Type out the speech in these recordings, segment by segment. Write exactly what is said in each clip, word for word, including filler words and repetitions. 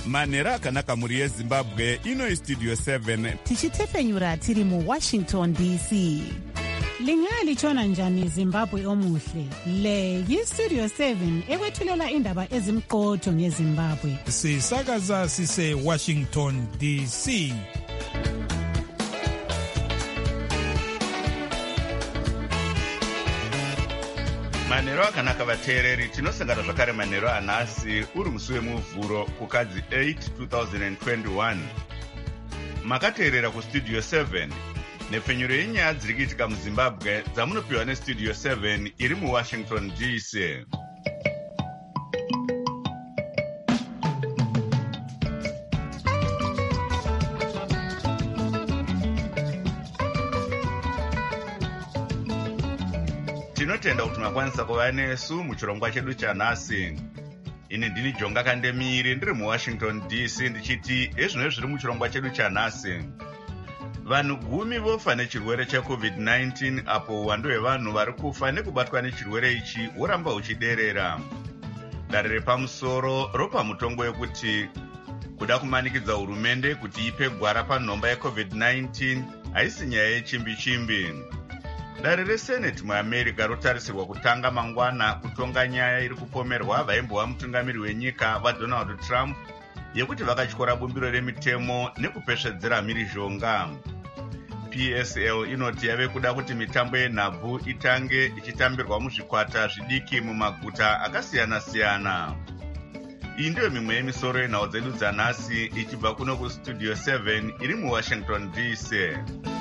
manhero akanaka mhuri yezimbabwe. Ino istudio seven tichitefenyura tiri muwashington D C. Lingalitshona njani Zimbabwe omuhle? Le yistudio seven ekwethulela indaba ezimqotho ngeZimbabwe. Sisakaza sise Washington D C. manhero akanaka vateereri, tinosangana zvakare manhero anhasi uri musi wemuvhuro kukadzi eight two thousand twenty-one. Makateerera kustudio seven nepfenyuro yenyaya dziri kuitika muzimbabwe dzamunopiwa nestudio seven iri muwashington D C. Tinotenda kuti makwanisa kuva nesu muchirongwa chedu chanhasi. Ini ndini Jonga Kandemiri ndiri muwashington D C ndichiti ezvino zviri muchirongwa chedu chanhasi. Vanhu gumi vofa nechirwere checovid nineteen apo uwandu hwevanhu vari kufa nekubatwa nechirwere ichi huramba huchiderera. Dare repamusoro ropa mutongo wekuti kuda kumanikidza hurumende kuti ipe gwara panhomba yecovid nineteen haisi nyaya yechimbi-chimbi. Dare reseneti muamerica rotarisirwa kutanga mangwana kutonga nyaya iri kupomerwa vaimbova mutungamiri wenyika vaDonald Trump yekuti vakatyora bumbiro remitemo nekupesvedzera mhirizhonga. P S L inoti yave kuda kuti mitambo yenhabvu itange ichitambirwa muzvikwata zvidiki mumaguta akasiyana-siyana. Iyi ndiyo mimwe yemisoro yenhau dzedu dzanhasi ichibva kuno kustudio seven iri muwashington D C.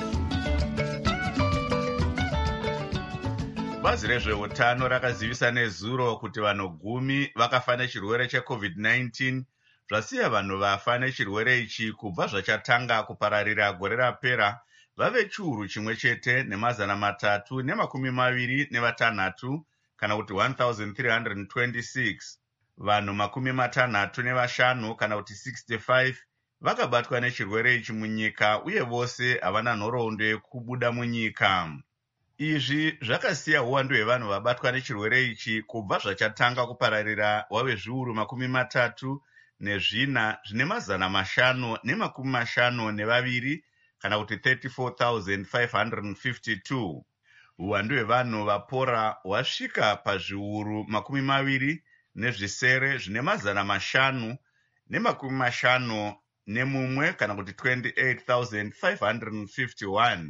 Bazi rezveutano rakazivisa nezuro kuti vanhu gumi vakafa nechirwere checovid nineteen zvasiya vanhu vafa nechirwere ichi kubva zvachatanga kupararira gore rapera vave chiuru chimwe chete nemazana matatu nemakumi maviri nevatanhatu kana kuti one thousand three hundred twenty-six. Vanhu makumi matanhatu nevashanu kana kuti sixty-five vakabatwa nechirwere ichi munyika uye vose havana nhoroondo yekubuda munyika. Izvi zvakasiya uwandu hwevanhu vabatwa nechirwere ichi kubva zvachatanga kupararira wave zviuru makumi matatu nezvina zvine mazana mashanu nemakumi mashanu nevaviri kana kuti thirty-four thousand five hundred fifty-two. Uwandu hwevanhu vapora hwasvika pazviuru makumi maviri nezvisere zvine mazana mashanu nemakumi mashanu nemumwe kana kuti twenty-eight thousand five hundred fifty-one.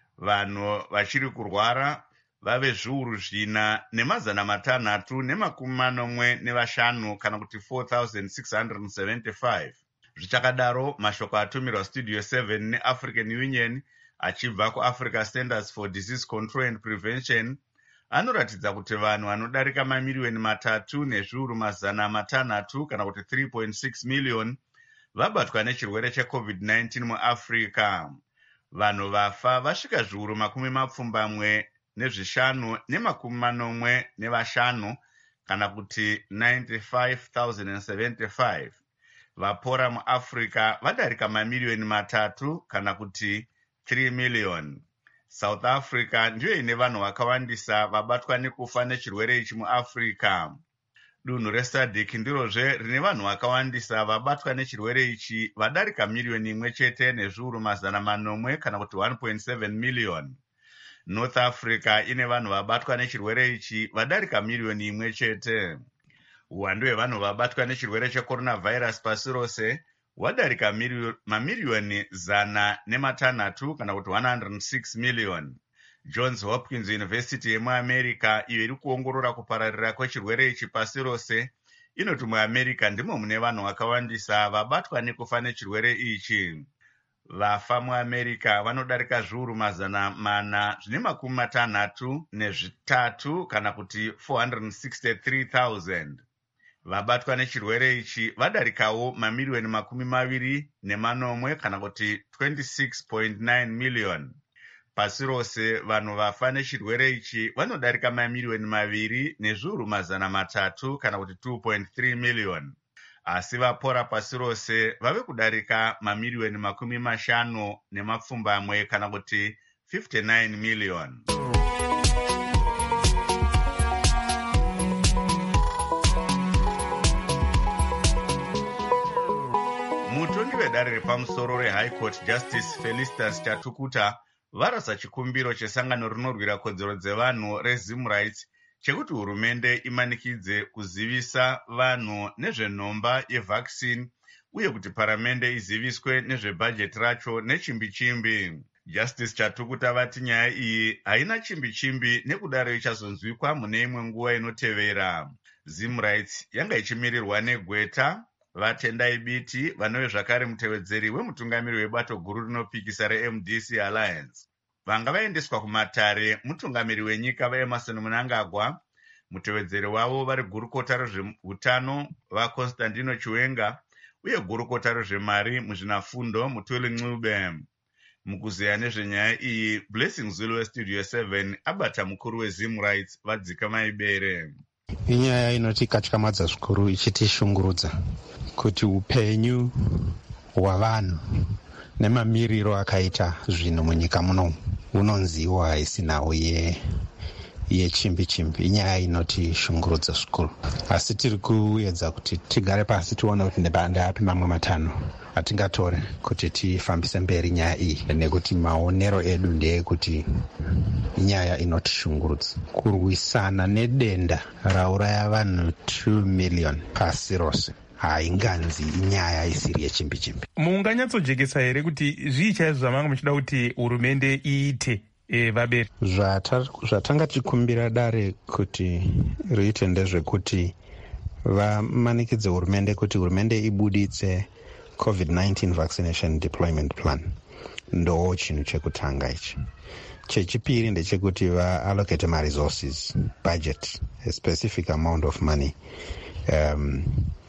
Vanhu vachiri kurwara vave zviuru zvina nemazana matanhatu nemakumi manomwe nevashanu kana kuti four thousand six hundred seventy-five. Zvichakadaro, mashoko atumirwa studio seven neAfrican Union achibva kuAfrica Centers for Disease Control and Prevention anoratidza kuti vanhu vanodarika mamiriyoni matatu nezviuru mazana matanhatu kana kuti three point six million vabatwa nechirwere checovid nineteen muAfrica. Vanhu vafa vasvika zviuru makumi mapfumbamwe nezvishanu nemakumi manomwe nevashanu kana kuti ninety-five thousand seventy-five. Vapora muAfrica vadarika mamiriyoni matatu kana kuti three million. South Africa ndiyo ine vanhu vakawandisa vabatwa nekufa nechirwere ichi muAfrica. Dunhu reSADC ndirozve rine vanhu vakawandisa vabatwa nechirwere ichi vadarika miriyoni imwe chete nezviuru mazana manomwe kana kuti one point seven million. North Africa ine vanhu vabatwa nechirwere ichi vadarika miriyoni imwe chete. Uwandu hwevanhu vabatwa nechirwere checoronavirus pasi rose hwadarika mamiriyoni zana nematanhatu kana kuti one hundred six million. Johns Hopkins University yemuamerica iyo iri kuongorora kupararira kwechirwere ichi pasi rose inoti muamerica ndimo mune vanhu vakawandisa vabatwa nekufa nechirwere ichi. Vafa muamerica vanodarika zviuru mazana mana zvine makumi matanhatu nezvitatu kana kuti four hundred sixty-three thousand. Vabatwa nechirwere ichi vadarikawo mamiriyoni makumi maviri nemanomwe kana kuti twenty-six point nine million. Pasi rose vanhu vafa nechirwere ichi vanodarika mamiriyoni maviri nezviuru mazana matatu kana kuti two point three million. Asi vapora pasi rose vave kudarika mamiriyoni makumi mashanu nemapfumbamwe kana kuti fifty-nine million. vedare repamusoro rehigh court justice Felicitas Chatukuta varasa chikumbiro chesangano rinorwira kodzero dzevanhu reZim Rights chekuti hurumende imanikidze kuzivisa vanhu nezvenhomba yevaccine uye kuti paramende iziviswe nezvebhajeti racho nechimbi-chimbi. Justice Chatukuta vati nyaya iyi haina chimbi-chimbi nekudaro ichazonzwikwa mune imwe nguva inotevera. Zim Rights yanga ichimirirwa neGweta Vatendai Biti vanove zvakare mutevedzeri wemutungamiri webato guru rinopikisa reM D C Alliance. Vanga vaendeswa kumatare mutungamiri wenyika vaEmerson Mnangagwa, mutevedzeri wavo vari gurukota rezveutano vaConstantino Chiwenga uye gurukota rezvemari muzvinafundo Mutuli Ncube. Mukuzeya nezvenyaya iyi, Blessing Zulu weStudio seven abata mukuru weZim Rights vadzika maibere. Inyaya inotikatyamadza zvikuru ichitishungurudza kuti upenyu hwavanhu nemamiriro akaita zvinhu munyika muno unonziwa isinawo ye yechimbi-chimbi. Inyaya inotishungurudza zvikuru, asi tiri kuedza kuti tigare pasi tione kuti ndeapi mamwe matanho atingatore kuti tifambise mberi nyaya iyi, nekuti maonero edu ndeyekuti inyaya inotishungurudza. Kurwisana nedenda rauraya vanhu two million pasi rose hainganzi inyaya isiri yechimbi-chimbi. Munganyatsojekesa here kuti zvii chaizvo zvamanga muchida kuti hurumende iite e, vaberi? Zvatanga tichikumbira dare kuti riite ndezvekuti vamanikidze hurumende kuti hurumende ibuditse COVID nineteen vaccination deployment plan. Ndo chinhu chekutanga ichi. Chechipiri ndechekuti vaallocate ma-resources, budget, a specific amount of money um,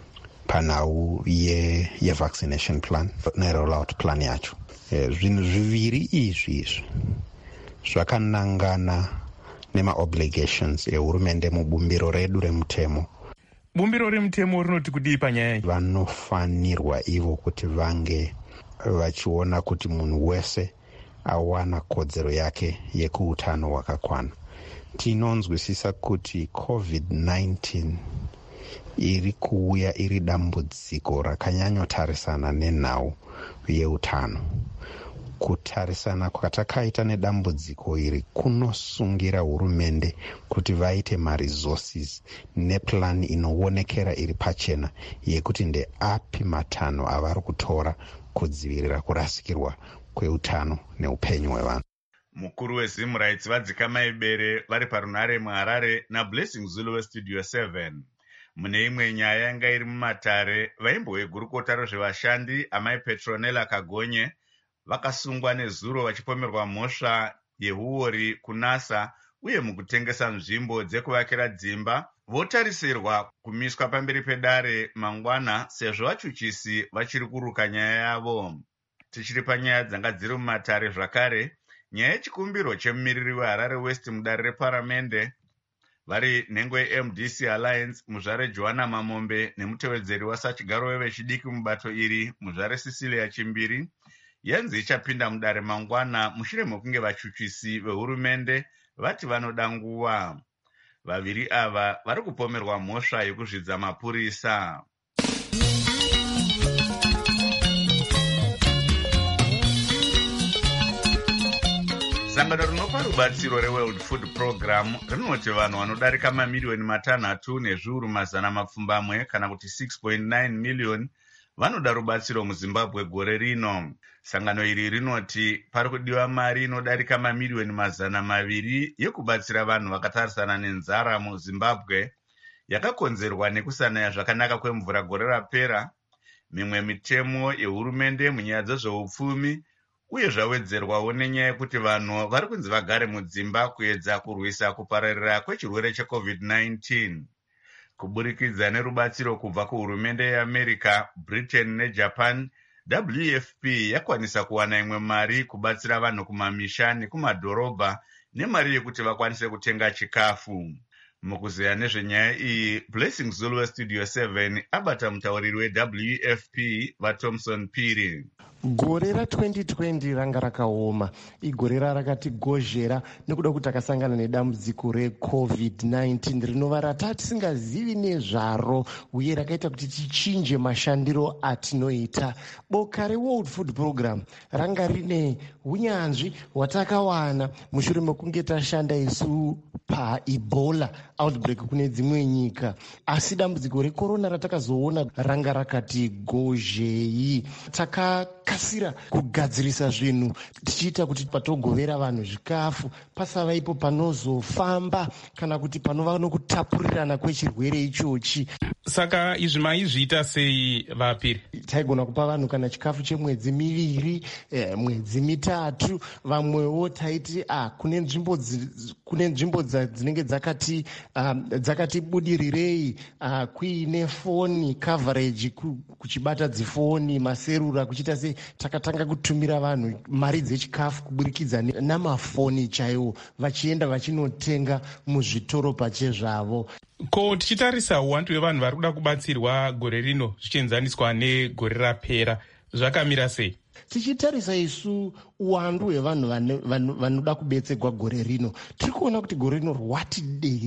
panhau ye-vaccination ye plan ne-rollout plan yacho. Zvinhu zviviri izvi izvi zvakanangana nema-obligations ehurumende mubumbiro redu remutemo. Bumbiro remutemo rinoti kudii panyaya iyi? Vanofanirwa ivo kuti vange vachiona kuti munhu wese awana kodzero yake yekuutano hwakakwana. Tinonzwisisa kuti COVID nineteen iri kuuya iri dambudziko rakanyanyotarisana nenhau yeutano. Kutarisana kwatakaita nedambudziko iri kunosungira hurumende kuti vaite ma-resources neplan inoonekera iri pachena yekuti ndeapi matanho avari kutora kudzivirira kurasikirwa kweutano neupenyu hwevanhu. Mukuru weZim Rights vadzika maibere vari parunare muHarare naBlessing Zulu weStudio seven. Mune imwe nyaya yanga iri mumatare, vaimbo vegurukota rezvevashandi amai Petronella Kagonye vakasungwa nezuro vachipomerwa mhosva yehuori kunasa uye mukutengesa nzvimbo dzekuvakira dzimba. Votarisirwa kumiswa pamberi pedare mangwana sezvo vachuchisi vachiri kuruka nyaya yavo. Tichiri panyaya dzanga dziri mumatare zvakare, nyaya yechikumbiro chemumiriri weHarare West mudare reparamende vari nhengo yeM D C Alliance muzvare Joanna Mamombe nemutevedzeri wasachigaro wevechidiki mubato iri muzvare Cecilia Chimbiri yanzi ichapinda mudare mangwana mushure mekunge vachuchisi vehurumende vati vanoda nguva. Vaviri ava vari kupomerwa mhosva yekuzvidza mapurisa. Sangano rinopa rubatsiro reWorld Food Program rinoti vanhu vanodarika mamiliyoni matanhatu nezviuru mazana mapfumbamwe kana kuti six point nine million vanoda rubatsiro muZimbabwe gore rino. Sangano iri rinoti pari kudiwa mari inodarika mamiliyoni mazana maviri yekubatsira vanhu vakatarisana nenzara muZimbabwe yakakonzerwa nekusanaya zvakanaka kwemvura gore rapera, mimwe mitemo yehurumende munyaya dzezveupfumi uye zvawedzerwawo nenyaya yekuti vanhu vari kunzi vagare mudzimba kuedza kurwisa kupararira kwechirwere cheCovid nineteen. Kuburikidza nerubatsiro kubva kuhurumende yeAmerica, Britain neJapan, W F P yakwanisa kuwana imwe mari kubatsira vanhu kumamisha nekumadhorobha nemari yekuti vakwanise kutenga chikafu. Mukuzeya nezvenyaya iyi, Blessing Zulu weStudio seven abata mutauriri weW F P vaThomson Piri. Gore ra-twenty twenty ranga rakaoma, igore rakatigozhera nekuda kuti takasangana nedambudziko recovid nineteen rinova rata tisingazivi nezvaro uye rakaita kuti tichinje mashandiro atinoita. Boka reworld food program ranga rine unyanzvi hwatakawana mushure mekunge tashanda isu paebola outbreak kune dzimwe nyika, asi dambudziko rekorona ratakazoona ranga rakati gozhei. Takakasira kugadzirisa zvinhu tichiita kuti patogovera vanhu zvikafu pasava ipo panozofamba kana kuti panova nokutapurirana kwechirwere ichochi. Saka izvi maizviita sei vapiri? Taigona kupa vanhu kana chikafu chemwedzi miviri, eh, mwedzi mitatu. Vamwewo taiti ah, kune nzvimbo kune nzvimbo dzinenge dzakati um, dzakati budirirei uh, kuine foni coverage kuchibata dzifoni maserura kuchiita se takatanga kutumira vanhu mari dzechikafu kuburikidza namafoni chaiwo vachienda vachinotenga muzvitoro pachezvavo. Ko tichitarisa uwandu hwevanhu vari kuda kubatsirwa gore rino zvichienzaniswa negore rapera zvakamira sei? Tichitarisa isu uwandu hwevanhu vanoda kubetserwa gore rino, tiri kuona kuti gore rino rwati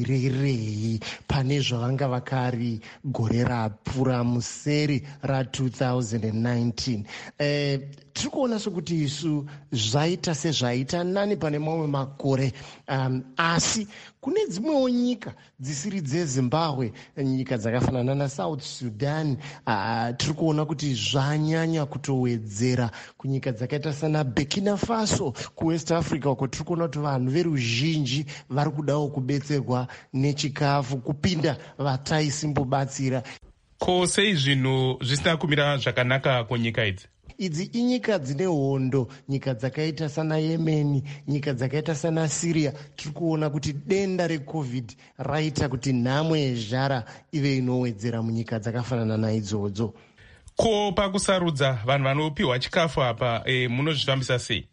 dererei pane zvavanga vakari gore rapfuura museri ra-twenty nineteen. Eh, tiri kuona sokuti isu zvaita sezvaita nani pane mamwe makore, um, asi kune dzimwewo nyika dzisiri dzezimbabwe, nyika dzakafanana naSouth Sudan, uh, tiri kuona kuti zvanyanya kutowedzera. Kunyika dzakaita sana Burkina Faso kuwest Africa uko tiri kuona kuti vanhu veruzhinji vari kudawo kubetserwa nechikafu kupinda vataisimbobatsira. Ko sei zvinhu zvisina kumira zvakanaka kunyika idzi? Idzi inyika dzine hondo, nyika dzakaita sana Yemen, nyika dzakaita sana Syria. Tiri kuona kuti denda recovid raita kuti nhamo yezhara ive inowedzera munyika dzakafanana naidzodzo. Ko pakusarudza vanhu vanopiwa chikafu apa e, munozvifambisa sei?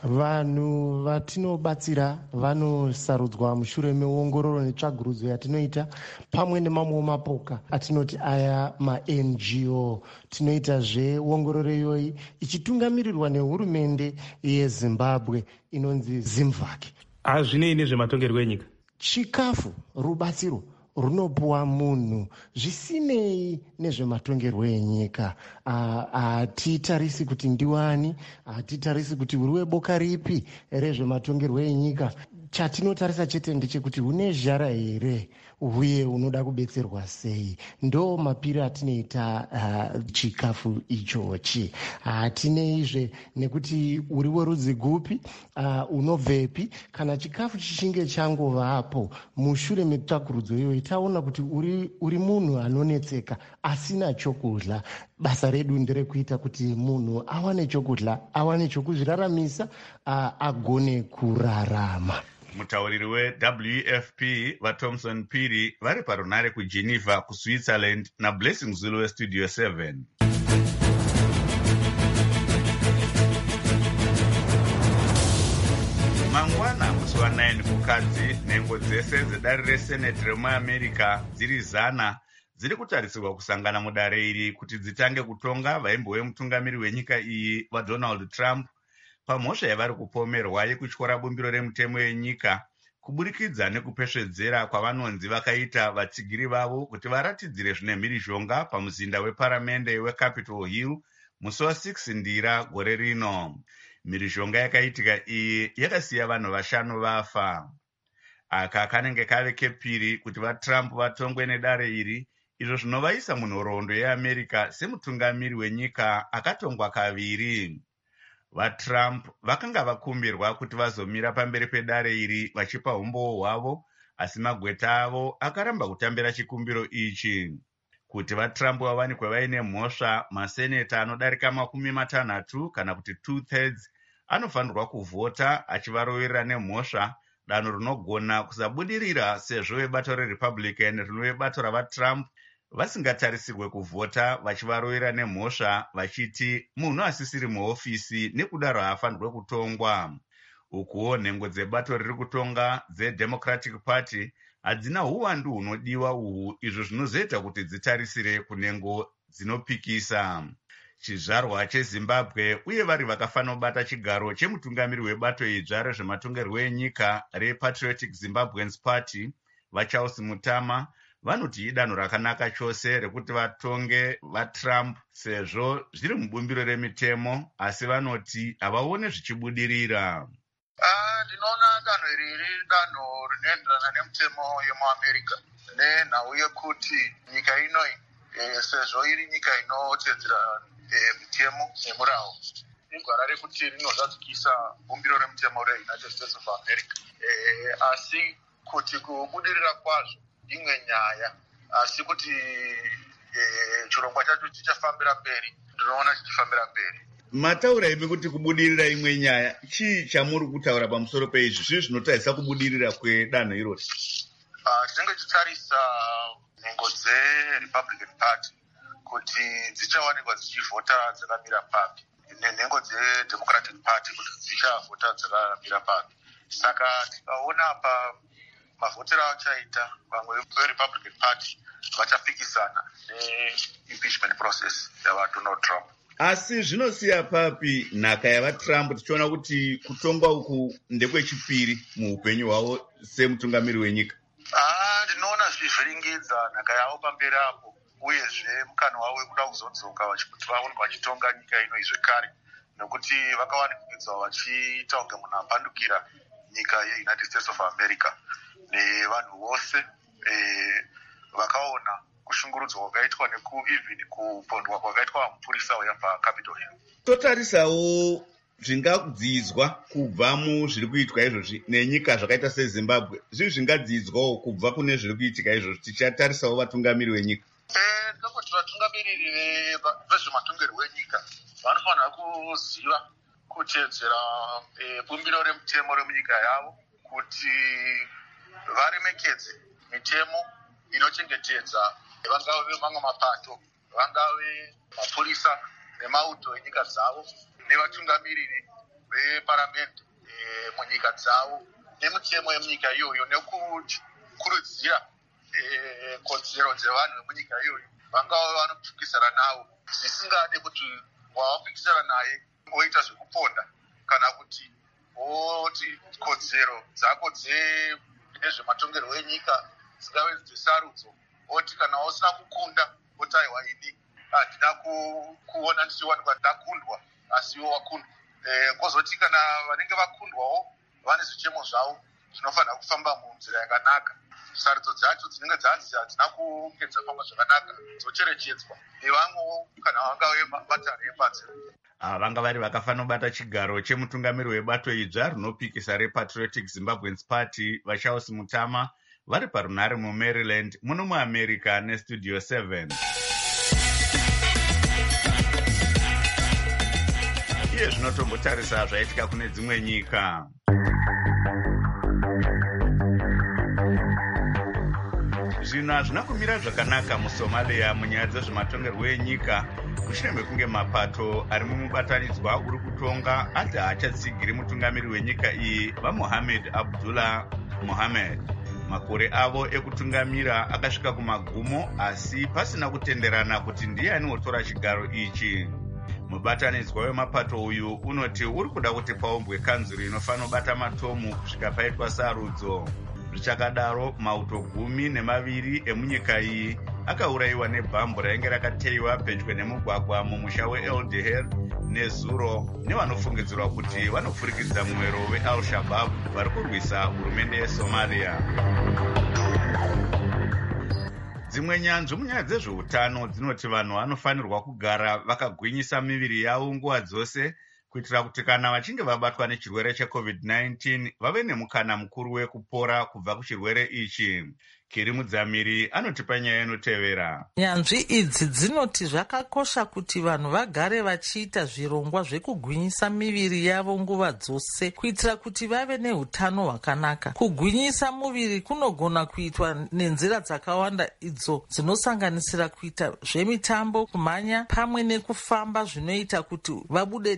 Vanhu vatinobatsira vanosarudzwa mushure meongororo netsvagurudzo yatinoita pamwe nemamwe mapoka atinoti aya ma-N G O. Tinoita zveongororo iyoyi ichitungamirirwa nehurumende yeZimbabwe inonzi ZIMVAC. Hazvinei nezvematongerwo enyika? Chikafu, rubatsiro runopuwa munhu zvisinei nezvematongerwo enyika. Hatitarisi kuti ndiwani, hatitarisi kuti uri weboka ripi rezvematongerwo enyika. Chatinotarisa chete ndechekuti une zhara here uye unoda kubetserwa sei. Ndo mapiri atinoita uh, chikafu ichochi. Hatineizve nekuti uri werudzi gupi, uh, unobvepi. Kana chikafu chichinge changovapo mushure metsvakurudzo iyoyi taona kuti uri, uri munhu anonetseka asina chokudya, basa redu nderekuita kuti munhu awane chokudya, awane chokuzviraramisa, uh, agone kurarama. Mutauriri we-W F P vaThomson Phiri vari parunare kuGeneva kuSwitzerland naBlessing Zulu weStudio seven. Mangwana musi wa9 kukadzi, nhengo dzese dzedare reseneti remuamerica dziri zana dziri kutarisirwa kusangana mudare iri kuti dzitange kutonga vaimbo vemutungamiri wenyika iyi vaDonald Trump pamhosva yavari kupomerwa yekutyora bumbiro remutemo yenyika kuburikidza nekupesvedzera kwavanonzi vakaita vatsigiri vavo kuti varatidzire zvine mhirizhonga pamuzinda weparamende weCapitol Hill musi wa-six ndira gore rino. Mhirizhonga yakaitika iyi yakasiya vanhu vashanu vafa. Aka kanenge kave kepiri kuti vaTrump vatongwe nedare iri, izvo zvinovaisa munhoroondo yeAmerica semutungamiri wenyika akatongwa kaviri. VaTrump vakanga vakumbirwa kuti vazomira pamberi pedare iri vachipa umbowo hwavo, asi magweta avo akaramba kutambira chikumbiro ichi. Kuti vaTrump vawanikwe vaine mhosva, maseneta anodarika makumi matanhatu kana kuti two thirds anofanirwa kuvhota achivaroverera nemhosva, danho rinogona kusabudirira sezvo vebato reRepublican rinove bato ravaTrump vasingatarisirwe kuvhota vachivarovera nemhosva vachiti munhu asisiri muhofisi nekudaro haafanirwe kutongwa. Ukuwo nhengo dzebato riri kutonga dzeDemocratic Party hadzina uwandu hunodiwa uhu, izvo zvinozoita kuti dzitarisire kunhengo dzinopikisa. chizvarwa chezimbabwe uye vari vakafanira kubata chigaro chemutungamiri webato idzva rezvematongerwo enyika repatriotic zimbabweans party vacharles mutama vanoti idanho rakanaka chose rekuti vatonge vatrump sezvo zviri mubumbiro remitemo, asi vanoti havaone zvichibudirira. Ndinoona danho iri riri danho rinoenderana nemitemo yemuamerica nenhau yekuti nyika inoi sezvo iri nyika inotedzera mitemo nemurawo igwara rekuti rinozadzikisa bumbiro remitemo reunited states of america, asi kuti kubudirira kwazvo imwe nyaya, asi kuti chirongwa chacho chichafambira mberi, ndinoona chichifambira mberi. Mataura imi kuti kubudirira imwe nyaya, chii chamuri kutaura pamusoro peizvi zvii zvinotarisa kubudirira kwedanho irori? Tinenge tichitarisa nhengo dzeRepublican Party kuti dzichawanikwa dzichivhota dzakamira papi, nenhengo dzeDemocratic Party kuti dzichavhota dzakamira papi. Saka tikaona pa mavhotero achaita vamwe veRepublican Party vachapikisana neimpeachment process yavaDonald Trump. Asi zvinosiya papi nhaka yavaTrump, tichiona kuti kutongwa uku ndekwechipiri muupenyu hwavo semutungamiri wenyika? Ah, ndinoona zvichivhiringidza nhaka yavo pamberi apo, uyezve mukana wavo wekuda kuzodzoka kuti vaone vachitonga nyika ino zvekare, nekuti vakawanikidzwa vachiita kunge munhu apandukira nyika yeUnited States of America nevanhu vose eh, vakaona kushungurudzwa kwakaitwa nekuivhini kupondwa kwakaitwa mupurisa uya paCapitol Hill. Totarisawo zvingadzidzwa kubva muzviri kuitwa izvozvi nenyika zvakaita seZimbabwe, zvii zvingadzidzwawo kubva kune zviri kuitika izvozvi tichatarisawo vatungamiri venyika? Eh, ndokoti vatungamiriri vezvematongerwo enyika vanofanira kuziva kutedzera e, bumbiro remutemo remunyika yavo, kuti varemekedze mitemo inochengetedza vangave mamwe mapato, vangave mapurisa nemauto enyika dzavo, nevatungamiriri veparamende e, munyika dzavo, nemitemo yemunyika iyoyo, nekukurudzira e, kodzero dzevanhu vemunyika iyoyo vangave vanopikisana navo, zvisingade kuti wawapikisana naye oita zvekuponda kana kuti oti kodzero dzako dzezvematongerwo enyika dzingave dzesarudzo, oti kana usina kukunda otaiwa ini handina kuona ndichiwanikwa ndakundwa asi iwo wakundwa. E, kozoti kana vanenge vakundwawo vane zvichemo zvavo zvinofanira kufamba munzira yakanaka, sarudzo dzacho dzinenge dzanzi hadzina kunge dzafamba zvakanaka dzocherechedzwa nevamwewo kana vangave mabatare epanzira. Vanga vari vakafanira kubata chigaro chemutungamiri webato idzva rinopikisa rePatriotic Zimbabweans Party vaCharles Mutama vari parunhare muMaryland muno muAmerica neStudio seven. Iye zvinotombotarisa zvaitika kune dzimwe nyika. Zvinhu hazvina kumira zvakanaka muSomalia munyaya dzezvematongerwo enyika, mushure mekunge mapato ari mumubatanidzwa uri kutonga ati haachatsigiri mutungamiri wenyika iyi vaMohamed Abdullah Mohamed. Makore avo ekutungamira akasvika kumagumo, asi pasina kutenderana kuti ndiani wotora chigaro ichi. Mubatanidzwa wemapato uyu unoti uri kuda kuti paumbwe kanzuru inofanira kubata matomu kusvika paitwa sarudzo. Zvichakadaro, mauto gumi nemaviri emunyika iyi akaurayiwa nebhambu rainge rakateyiwa pedyo nemugwagwa mumusha weEldeher nezuro nevanofungidzirwa kuti vanopfurikidza mwero weAl-Shabaab vari kurwisa hurumende yeSomalia. Dzimwe nyanzvi munyaya dzezveutano dzinoti vanhu vanofanirwa kugara vakagwinyisa miviri yavo nguva dzose, kuitira kuti kana vachinge vabatwa nechirwere checovid nineteen vave nemukana mukuru wekupora kubva kuchirwere ichi. Kiri Mudzamiri anotipa nyaya inotevera. Nyanzvi idzi dzinoti zvakakosha kuti vanhu vagare vachiita zvirongwa zvekugwinyisa miviri yavo nguva dzose kuitira kuti vave neutano hwakanaka. Kugwinyisa muviri kunogona kuitwa nenzira dzakawanda, idzo dzinosanganisira kuita zvemitambo, kumhanya pamwe nekufamba zvinoita kuti vabude dikiti.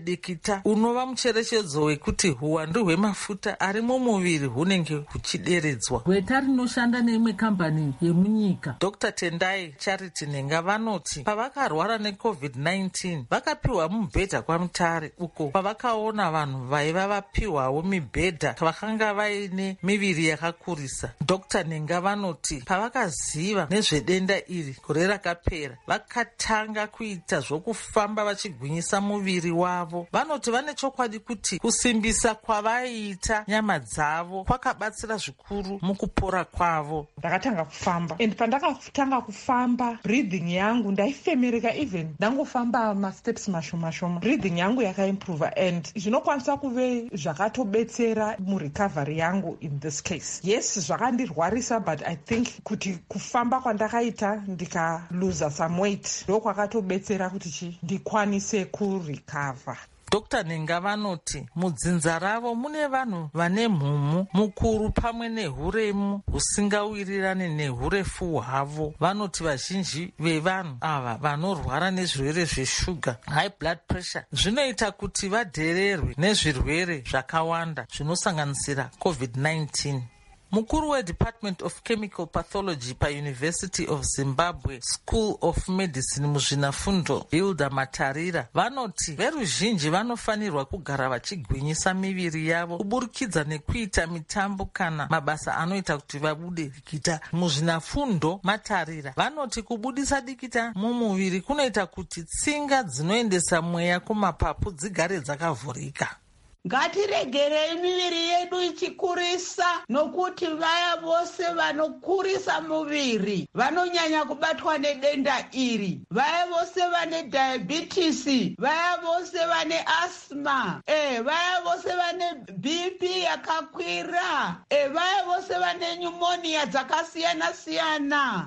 mafuta unova mucherechedzo wekuti huwandu hwemafuta ari mumuviri hunenge huchideredzwa. Gweta rinoshanda neimwe kambani yemunyika Dr Tendai Charity Nenga vanoti pavakarwara necovid nineteen vakapiwa mubhedha kwaMutare, uko pavakaona vanhu vaiva vapiwawo mibhedha vakanga vaine miviri yakakurisa. Dr Nenga vanoti pavakaziva nezvedenda iri gore rakapera vakatanga kuita zvokufamba vachigwinyisa muviri wavo. Vanoti vane chokwadi kuti kusimbisa kwavaiita nyama dzavo kwakabatsira zvikuru mukupora kwavo. Ndakatanga kufamba and pandakatanga kufamba breathing yangu ndaifemereka, even ndangofamba masteps mashoma shoma breathing yangu yakaimprove and zvinokwanisa kuve zvakatobetsera murecovery yangu in this case. Yes, zvakandirwarisa but I think kuti kufamba kwandakaita ndikaluza some weight ndokwakatobetsera kuti chi ndikwanise kurecover. Dr Nenga vanoti mudzinza ravo mune vanhu vane mhumu mukuru pamwe nehuremu husingawirirani nehurefu hwavo. Vanoti vazhinji vevanhu ava vanorwara nezvirwere zveshuga, high blood pressure, zvinoita kuti vadhererwe nezvirwere zvakawanda zvinosanganisira covid nineteen. Mukuru weDepartment of Chemical Pathology paUniversity of Zimbabwe School of Medicine muzvinafundo Hilda Matarira vanoti veruzhinji vanofanirwa kugara vachigwinyisa miviri yavo kuburikidza nekuita mitambo kana mabasa anoita kuti vabude dikita. Muzvinafundo Matarira vanoti kubudisa dikita mumuviri kunoita kuti tsinga dzinoendesa mweya kumapapu dzigare dzakavhurika. Ngatiregerei miviri yedu ichikurisa, nokuti vaya vose vanokurisa muviri vanonyanya kubatwa nedenda iri. Vaya vose vane diabetes, vaya vose vane asthma, eh vaya vose vane B P yakakwira, eh vaya vose vane pneumonia dzakasiyana siyana.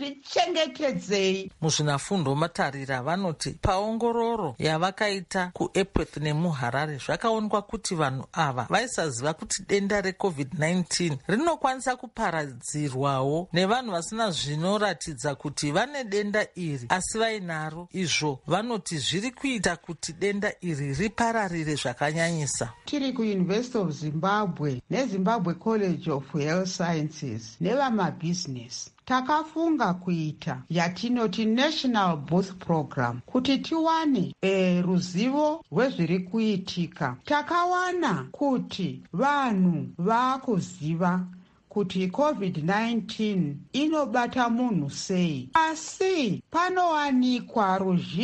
Ngatizvichengetedzei. Muzvinafundo Matarira vanoti paongororo yavakaita kuEpworth nemuHarare zvakaonekwa kuti vanhu ava vaisaziva kuti denda recovid nineteen rinokwanisa kuparadzirwawo nevanhu vasina zvinoratidza kuti vane denda iri asi vainaro. Izvo vanoti zviri kuita kuti denda iri ripararire zvakanyanyisa. Tiri kuUniversity of Zimbabwe neZimbabwe College of Health Sciences nevamabusiness takafunga kuita yatinoti National Booth Program kuti tiwane e, ruzivo rwezviri kuitika. Takawana kuti vanhu vakuziva kuti covid nineteen inobata munhu sei, asi panowanikwa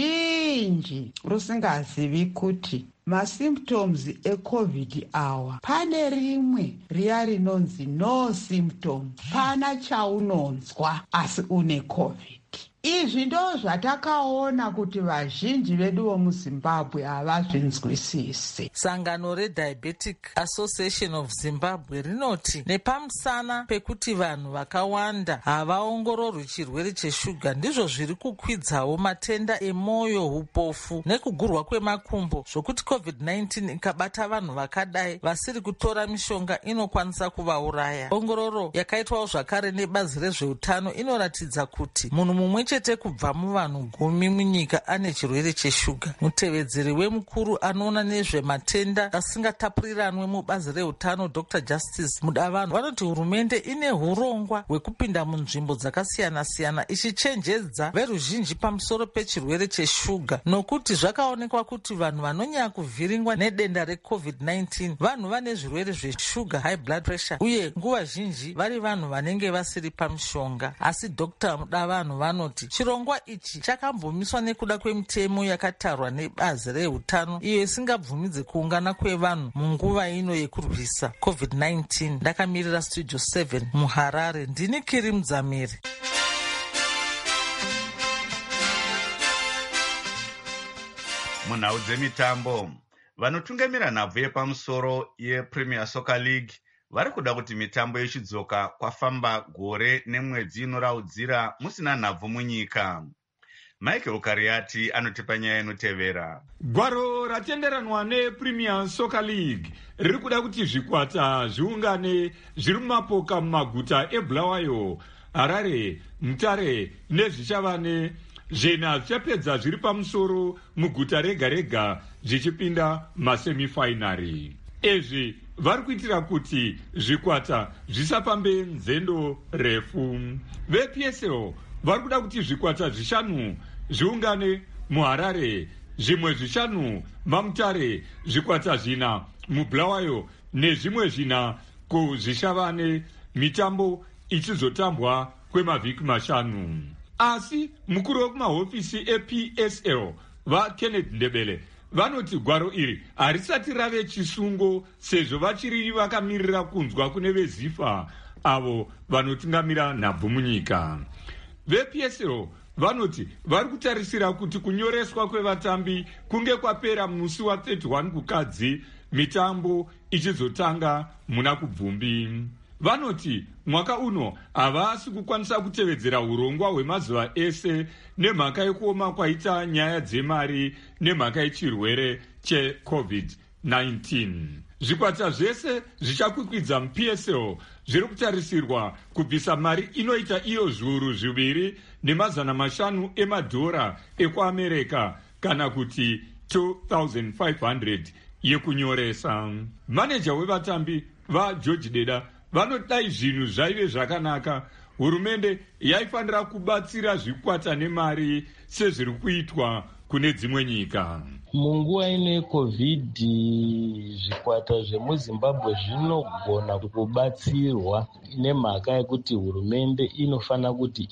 ruzhinji rusingazivi kuti masymptoms ecovid awa pane rimwe riya rinonzi no symptom, pana chaunonzwa asi une covid. Izvi ndo zvatakaona kuti vazhinji vedu vomuZimbabwe havazvinzwisisi. Sangano reDiabetic Association of Zimbabwe rinoti nepamusana pekuti vanhu vakawanda havaongororwi chirwere cheshuga ndizvo zviri kukwidzawo matenda emwoyo, upofu nekugurwa kwemakumbo, zvokuti covid nineteen ikabata vanhu vakadai vasiri kutora mishonga inokwanisa kuvauraya. Ongororo yakaitwawo zvakare nebazi rezveutano inoratidza kuti munhu mumwe chete kubva muvanhu gumi munyika ane chirwere cheshuga. Mutevedzeri wemukuru anoona nezvematenda asingatapuriranwe mubazi reutano Dr Justice Mudavanhu vanoti hurumende ine urongwa hwekupinda munzvimbo dzakasiyana siyana ichichenjedza veruzhinji pamusoro pechirwere cheshuga, nokuti zvakaonekwa kuti vanhu vanonyanya kuvhiringwa nedenda recovid nineteen vanhu vane zvirwere zveshuga, high blood pressure, uye nguva zhinji vari vanhu vanenge vasiri pamishonga. Asi Dr Mudavanhu vanoti chirongwa ichi chakambomiswa nekuda kwemitemo yakatarwa nebazi reutano iyo isingabvumidze kuungana kwevanhu munguva ino yekurwisa covid nineteen. Ndakamirira Studio seven muHarare, ndini Kiri Mudzamiri. Munhau dzemitambo, vanotungamira nhabvu yepamusoro yePremier Soccer League vari kuda kuti mitambo yechidzoka kwafamba gore nemwedzi inoraudzira musina nhabvu munyika. Michael Kariati anotipa nyaya inotevera. Gwaro ratenderanwa nePremier Soccer League riri kuda kuti zvikwata zviungane zviri mumapoka mumaguta eBulawayo, Harare, Mutare nezvichavane zvena zvichapedza zviri pamusoro muguta rega rega zvichipinda masemifinary. Izvi vari kuitira kuti zvikwata zvisafambe nzendo refu. Ve-P S L vari kuda kuti zvikwata zvishanu zviungane muHarare, zvimwe zvishanu maMutare, zvikwata zvina muBulawayo nezvimwe zvina kuzvishavane, mitambo ichizotambwa kwemavhiki mashanu. Asi mukuru wekumahofisi e-P S L vaKenneth Ndebele vanoti gwaro iri harisati rave chisungo sezvo vachiri vakamirira kunzwa kune veZIFA avo vanotungamira nhabvu munyika. Ve-P S L vanoti vari kutarisira kuti kunyoreswa kwevatambi kunge kwapera musi wa31 kukadzi, mitambo ichizotanga muna kubvumbi. Vanoti mwaka uno havasi kukwanisa kutevedzera urongwa hwemazuva ese nemhaka yekuoma kwaita nyaya dzemari nemhaka yechirwere checovid nineteen. Zvikwata zvese zvichakwikwidza mu-P S L zviri kutarisirwa kubvisa mari inoita iyo zviuru zviviri nemazana mashanu emadhora ekuAmerika kana kuti two thousand five hundred yekunyoresa. Maneja wevatambi vaGeorge Deda vanodai zvinhu zvaive zvakanaka, hurumende yaifanira kubatsira zvikwata nemari sezviri kuitwa kune dzimwe nyika. Munguva ino yeCovid zvikwata zvemuZimbabwe zvinogona kubatsirwa nemhaka yekuti hurumende inofana kuti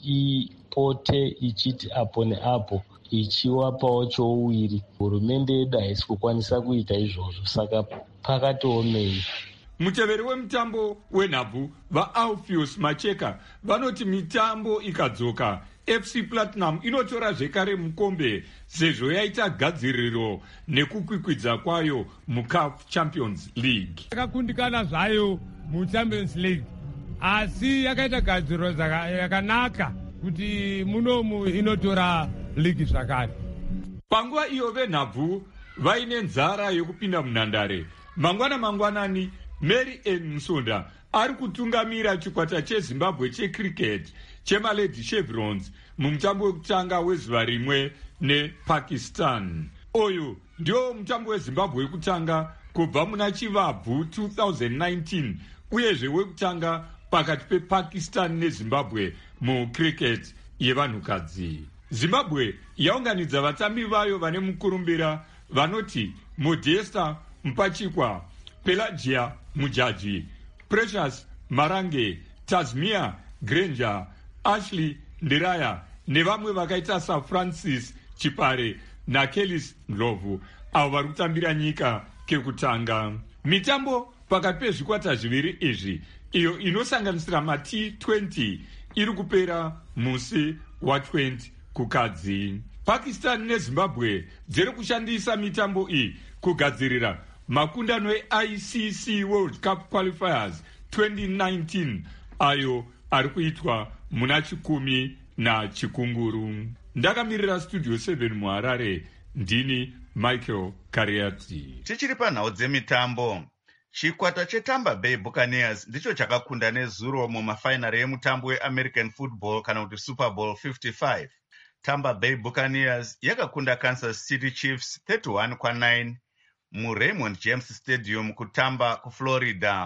ipote ichiti apo neapo ichiwapawo chouwiri. Hurumende yedu haisi kukwanisa kuita izvozvo, saka pakatiomei. Muteveri wemutambo wenhabvu vaAlpheus Macheka vanoti mitambo ikadzoka, F C Platinum inotora zvekare mukombe sezvo yaita gadziriro nekukwikwidza kwayo muCAF Champions League. Yakakundikana zvayo muChampions League, asi yakaita gadziriro yakanaka kuti munomu inotora ligi zvakare. Panguva iyo venhabvu vaine nzara yokupinda munhandare. Mangwana mangwanani Mary Ann Musonda ari kutungamira chikwata cheZimbabwe checricket chemalady Chevrons mumutambo wekutanga wezuva rimwe nePakistan. Oyo ndio mutambo weZimbabwe wekutanga kubva muna Chivabvu two thousand nineteen uyezve wekutanga pakati pePakistan neZimbabwe mucricket yevanhukadzi. Zimbabwe yaunganidza vatambi vayo vane mukurumbira vanoti Modesta Mpachikwa, Pelagia Mujaji, Precious Marange, Tasmia Granger, Ashley Ndiraya nevamwe vakaita saFrancis Chipare naKelis Ndlovu avo vari kutambira nyika kekutanga. Mitambo pakati pezvikwata zviviri izvi iyo inosanganisira maT twenty iri kupera musi wa20 kukadzi. Pakistan neZimbabwe dziri kushandisa mitambo iyi kugadzirira makundano eI C C World Cup Qualifiers twenty nineteen ayo ari kuitwa muna chikumi na chikunguru. Ndakamirira Studio seven muHarare, ndini Michael Kariati. Tichiri panhau dzemitambo, chikwata cheTampa Bay Buccaneers ndicho chakakunda nezuro mumafainari emutambo weAmerican Football kana kuti Super Bowl fifty-five. Tampa Bay Buccaneers yakakunda Kansas City Chiefs thirty-one kwa nine muRaymond James Stadium kuTampa kuFlorida.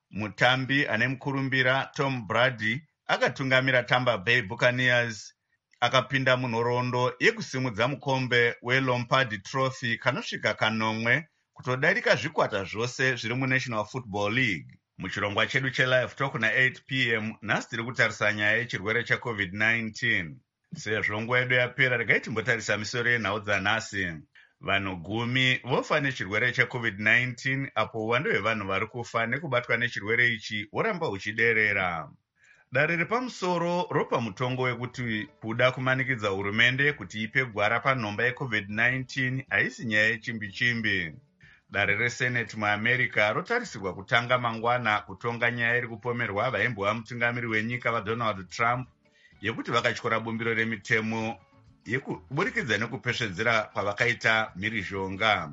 Mutambi ane mukurumbira Tom Brady akatungamira Tampa Bay Buccaneers akapinda munhoroondo yekusimudza mukombe weLombardi Trophy kanosvika kanomwe kutodarika zvikwata zvose zviri muNational Football League. Muchirongwa chedu chelive talk na eight p m nhasi tiri kutarisa nyaya yechirwere checovid nineteen. Sezvo nguva yedu yapera, regai timbotarisa misoro yenhau dzanhasi. Vanhu gumi vofa nechirwere checovid nineteen apo uwando hwevanhu vari kufa nekubatwa nechirwere ichi huramba huchiderera. Dare repamusoro ropa mutongo wekuti kuda kumanikidza hurumende kuti ipe gwara panhomba yecovid nineteen haisi nyaya yechimbi-chimbi. Dare reSenate muAmerica rotarisirwa kutanga mangwana kutonga nyaya iri kupomerwa vaimbova mutungamiri wenyika vaDonald Trump yekuti vakatyora bumbiro remitemo yekuburikidza nekupesvedzera kwavakaita mhirizhonga.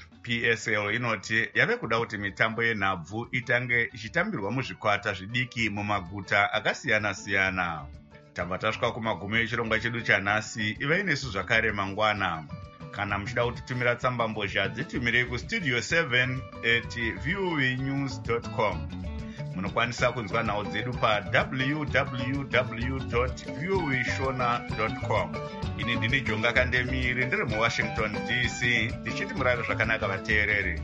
P S L inoti yave kuda kuti mitambo yenhabvu itange ichitambirwa muzvikwata zvidiki mumaguta akasiyana-siyana. tabva tasvika kumagumo echirongwa chedu chanhasi. Ivai nesu zvakare mangwana. Kana muchida kutitumira tsamba mbozha dzitumirei kustudio seven at voanews dot com. Munokwanisa kunzwa nhau dzedu pa w w w dot voashona dot com. Ini ndini Jonga Kandemiri ndiri muWashington D C ndichiti murare zvakanaka vateereri.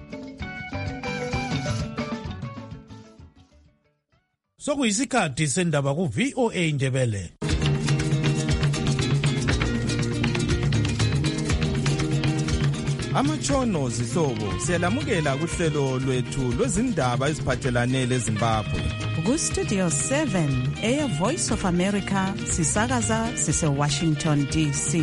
Sokuyisikhathi sendaba ku V O A Ndebele. Amachono zihlobo siyalamukela kuhlelo lwethu lwezindaba eziphathelane leZimbabwe. Ku Studio seven Air Voice of America sisakaza sise Washington D C.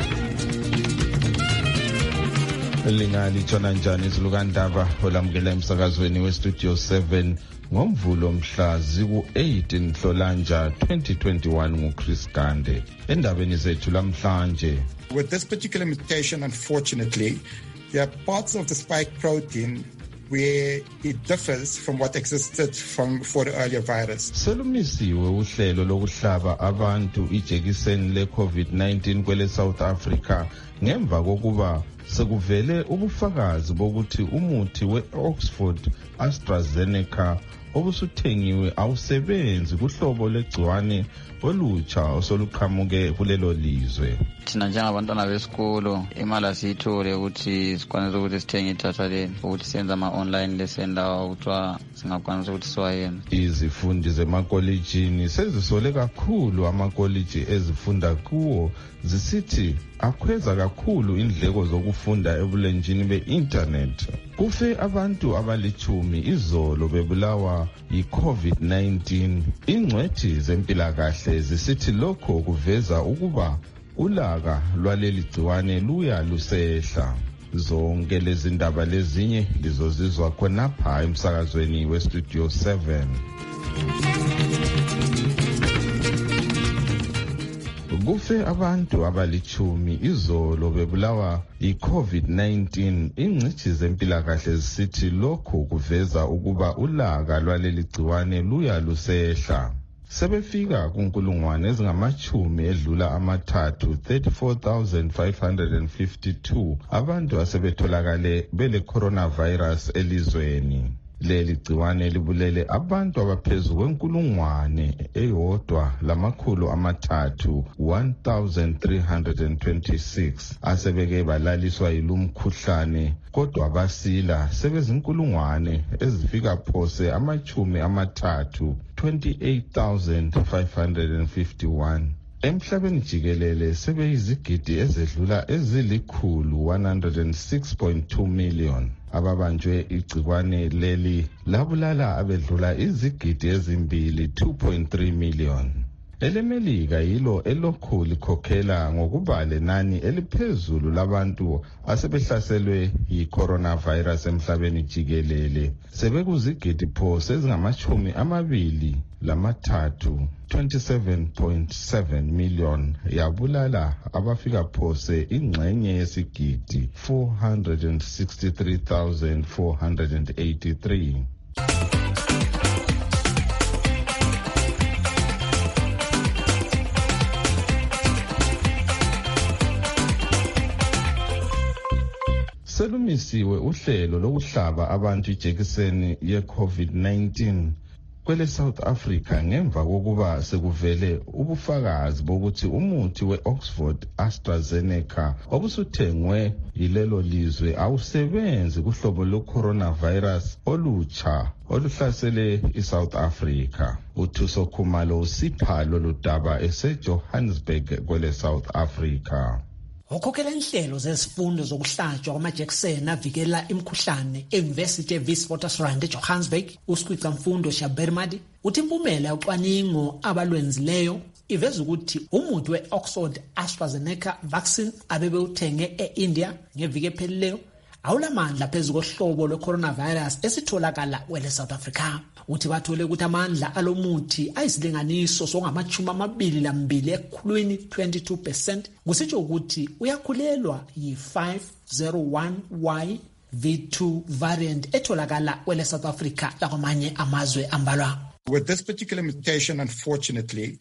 Lingali tshona njani izilukandaba olamukela emsakazweni we Studio seven ngomvulo mhla ziku eight Nhlolanja twenty twenty-one nguChris Gande. Endabeni zethu lamhlanje. With this particular mutation, unfortunately, there are parts of the spike protein where it differs from what existed from for the earlier virus. Selumisiwe uhlelo lokuhlaba abantu ijekiseni le COVID nineteen kwele South Africa ngemva kokuba sekuvele ubufakazi bokuthi umuthi we-Oxford AstraZeneca obusuthengiwe awusebenzi kuhlobo legciwane olutsha osoluqhamuke kulelo lizwe. Thina njengabantwana besikolo imali asiyithole ukuthi sikwanise ukuthi sithenge idatha leni ukuthi senze ama-online lesson lawa kuthiwa singakwanisa ukuthi siwayenze. Izifundi zemakolejini sezisole kakhulu amakoliji ezifunda kuwo zisithi akhweza kakhulu indleko zokufunda ebulenjini be-internet. Kufe abantu abalichumi izolo bebulawa yi-COVID nineteen. Ingcwethi zempilakahle zisithi lokho kuveza ukuba ulaka lwaleli gciwane luya lusehla. Zonke lezi ndaba lezinye lizozizwa khonapha emsakazweni weStudio seven. Kufe abantu abalichumi izolo bebulawa yi-COVID nineteen. Ingcitshi zempilakahle zisithi lokho kuveza ukuba ulaka lwaleli gciwane luya lusehla. Sebefika kunkulungwane ezingamachumi edlula amathathu thirty-four thousand five hundred fifty-two abantu asebetholakale bele coronavirus elizweni. Leli gciwane libulele abantu abaphezu kwenkulungwane eyodwa lamakhulu amathathu one thousand three hundred twenty-six asebeke balaliswa yilumkhuhlane kodwa abasila sebezinkulungwane ezifika phose amachumi amathathu twenty-eight thousand five hundred fifty-one. Emhlabeni jikelele sebeyizigidi ezedlula ezilikhulu one hundred six point two million. Ababanjwe igciwane leli labulala abedlula izigidi ezimbili two point three million. EleMelika yilo elokhu likhokhela ngokuba lenani eliphezulu labantu asebehlaselwe yi-coronavirus emhlabeni jikelele. Sebekuzigidi pho sezingamachumi amabili lamathathu twenty-seven point seven million yabulala abafika phose ingxenye yesigidi four hundred sixty-three thousand four hundred eighty-three. Selumisiwe uhlelo lokuhlaba abantu ijekiseni ye-COVID nineteen kwele South Africa ngemva kokuba sekuvele ubufakazi bokuthi umuthi we-Oxford AstraZeneca obusuthengwe yilelo lizwe awusebenzi kuhlobo lwe-coronavirus olutsha oluhlasele iSouth Africa. Uthuso Khumalo usipha lolu daba eseJohannesburg kwele South Africa. Ukhokhela inhlelo zezifundo zokuhlatshwa kwamajekiseni avikela imikhuhlane e-University of Witwatersrand eJohannesburg, uSikhwica Mfundo Shabermadi uthi impumela yocwaningo abalwenzileyo iveza ukuthi umuthi we-Oxford AstraZeneca vaccine abebewuthenge e-India ngeviki ephelileyo awulamandla phezu kohlobo lwe-coronavirus esitholakala kwele South Africa. Uthi bathole ukuthi amandla alomuthi ayisilinganiso songamachumi amabili lambili ekhulwini twenty-two percent kusitsho ukuthi uyakhulelwa yi-five oh one Y V two variant etholakala kwele South Africa lakwamanye amazwe ambalwa. With this particular mutation, unfortunately,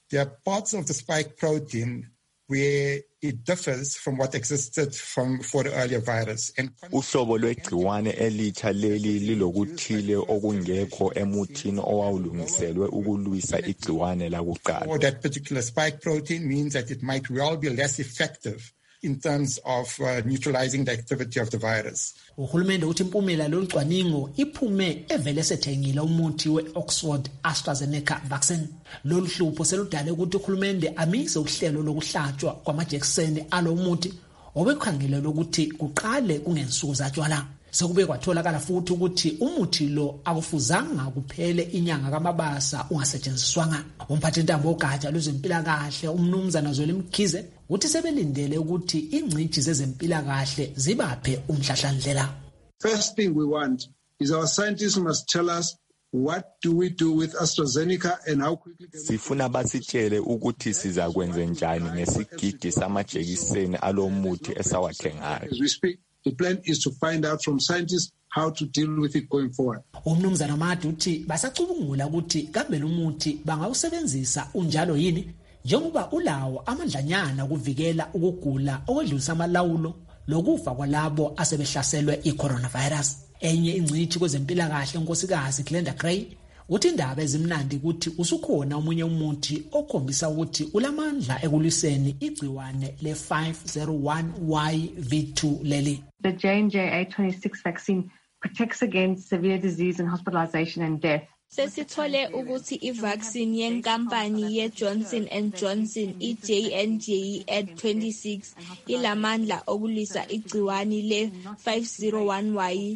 there are parts of the spike protein where it differs from what existed from for the earlier virus. Uhlobo lwegciwane elitsha leli lilokuthile okungekho emuthini owawulungiselwe ukulwisa igciwane lakuqala. For that particular spike protein means that it might well be less effective in terms of uh, neutralizing the activity of the virus. Uhulumende uthi impumela lolucwaningo iphume evele sethengile umuthi we-Oxford AstraZeneca vaccine. Lolu hlupho seludale ukuthi uhulumende amise uhlelo lokuhlatshwa kwamajekiseni alo muthi obekhangelelwe ukuthi kuqale kungensuku zatshwala. Sekube kwatholakala futhi ukuthi umuthi lo akufuzanga kuphele inyanga kaMabasa ungasetshenziswanga. Umphathintambo ogatsha lwezempilakahle umnumzana Zweli Mkhize uthi sebelindele ukuthi ingcitshi zezempilakahle zibaphe umhlahlandlela. First thing we want is our scientists must tell us what do we do with AstraZeneca and how quickly can we... Sifuna basitshele ukuthi siza kwenza njani ngesigidi samajekiseni alomuthi esawathengayo. As we speak, the plan is to find out from scientists how to deal with it going forward. Umnumzana Madu uthi basacubungula ukuthi kambe lo muthi bangawusebenzisa unjalo yini njengoba ulawo amandlanyana ukuvikela ukugula okwedlulisa amalawulo lokufa kwalabo asebehlaselwe i-coronavirus. Enye ingcitshi kwezempilakahle unkosikazi Glenda Gray uthi indaba ezimnandi ukuthi usukhona omunye umuthi okhombisa ukuthi ulamandla ekulwiseni igciwane le five oh one Y V two leli. The J and J A twenty-six vaccine protects against severe disease and hospitalization and death. Sesithole ukuthi i-vaccine yenkampani ye-Johnson and Johnson i-J and J A twenty-six ilamandla okulwisa igciwane le-five oh one Y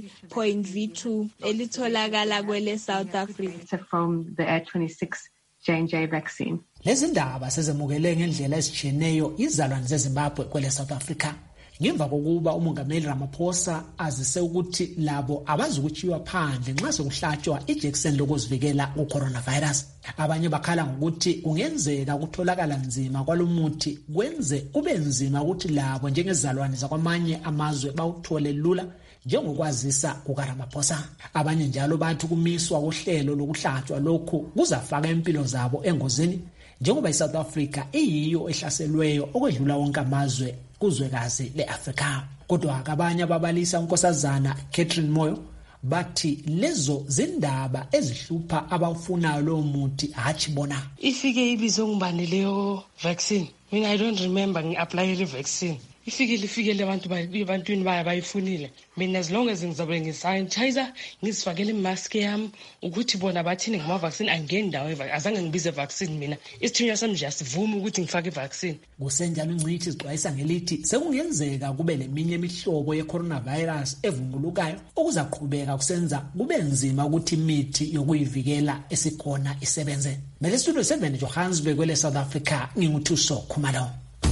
V two elitholakala kwele South Africa. From the A twenty-six J and J vaccine. Lezi ndaba sezemukele ngendlela ezitshiyeneyo izalwane zeZimbabwe kwele South Africa. Ngemva kokuba umongameli Ramaphosa azise ukuthi labo abazukuchiwa phandle nxa sokuhlatshwa ijekiseni lokuzivikela ku-coronavirus. Abanye bakhala ngokuthi kungenzeka ukutholakala nzima kwalomuthi kwenze kube nzima ukuthi labo njengezalwane zakwamanye amazwe bawuthole lula njengokwazisa kukaRamaphosa. Abanye njalo bathi kumiswa kohlelo lokuhlatshwa lokhu kuzafaka impilo zabo engozini njengoba iSouth Africa iyiyo ehlaselweyo okwedlula wonke amazwe kuzwekazi le-Afrika. Kodwa abanye ababalisa unkosazana Catherine Moyo bathi lezo zindaba ezihlupha abawufunayo lo muthi hatshi bona. Ifike ibizo ngubani leyo vaccine. Mina I don't remember ngi-apply le vaccine. Ifike lifikele abantu bayibantwini baya bayifunile. Mina as long as ngizabe ngisanitizer ngizifakele imask yami ukuthi bona bathini ngama vaccine angeni ndawo azange ngibize vaccine mina. Isithunywa sami nje asivumi ukuthi ngifake vaccine. Kusenjalo ingcithi izixwayisa ngelithi sekungenzeka kube leminye imihlobo ye-coronavirus evungulukayo okuzaqhubeka kusenza kube nzima ukuthi imithi yokuyivikela esikhona isebenze. Mele Studio seven Johannesburg kwele South Africa nginguthuso Khumalo.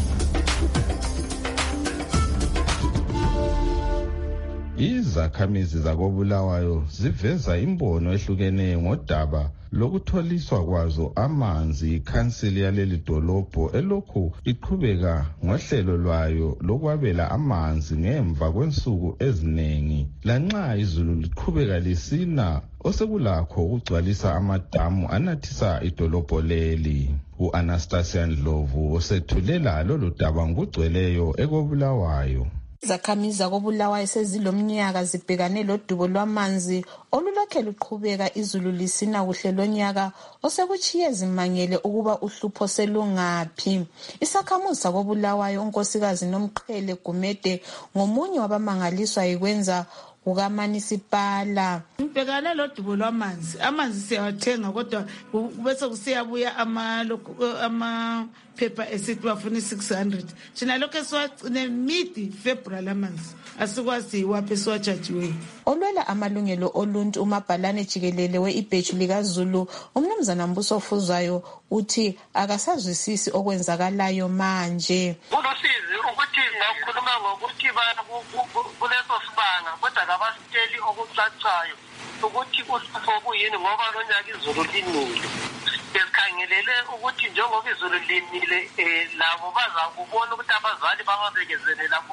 Izakhamizi zakobulawayo ziveza imbono ehlukeneyo ngodaba lokutholiswa kwazo amanzi. Ikhansili yaleli dolobho elokhu iqhubeka ngohlelo lwayo lokwabela amanzi ngemva kwensuku eziningi lanxa izulu liqhubeka lisina osekulakho ukugcwalisa amadamu anathisa idolobho leli. U-Anastasia Ndlovu osethulela lolu daba ngokugcweleyo ekobulawayo. Izakhamizi zakobulawayo sezilomnyaka zibhekane lodubo lwamanzi olulokhe luqhubeka izulu lisina kuhle lonyaka osekuchiye zimangele ukuba uhlupho selungaphi. Isakhamuzi sakobulawayo unkosikazi Nomqhele Gumede ngomunye wabamangaliswa yikwenza kukaManisipala. Ngibhekane lodubo lwamanzi, amanzi siyawathenga kodwa bese kusiyabuya ama ama paper esithi bafuna six hundred. Thina lokho siwagcine mid February amanzi asikwazi iwaphe siwajajiwe. Olwela amalungelo oluntu umabhalane jikelele we-ibheju likaZulu umnumzana Mbuso Fuzwayo uthi akasazwisisi okwenzakalayo manje. Kulosizi ukuthi ngakhuluma ngokuthi bana kuleso sibanga kodwa kabasitsheli okucacayo ukuthi uhlupho kuyini ngoba lonyaka izulu linile. Besikhangelele ukuthi njengoba izulu linile labo bazakubona ukuthi abazali bababekezele lapho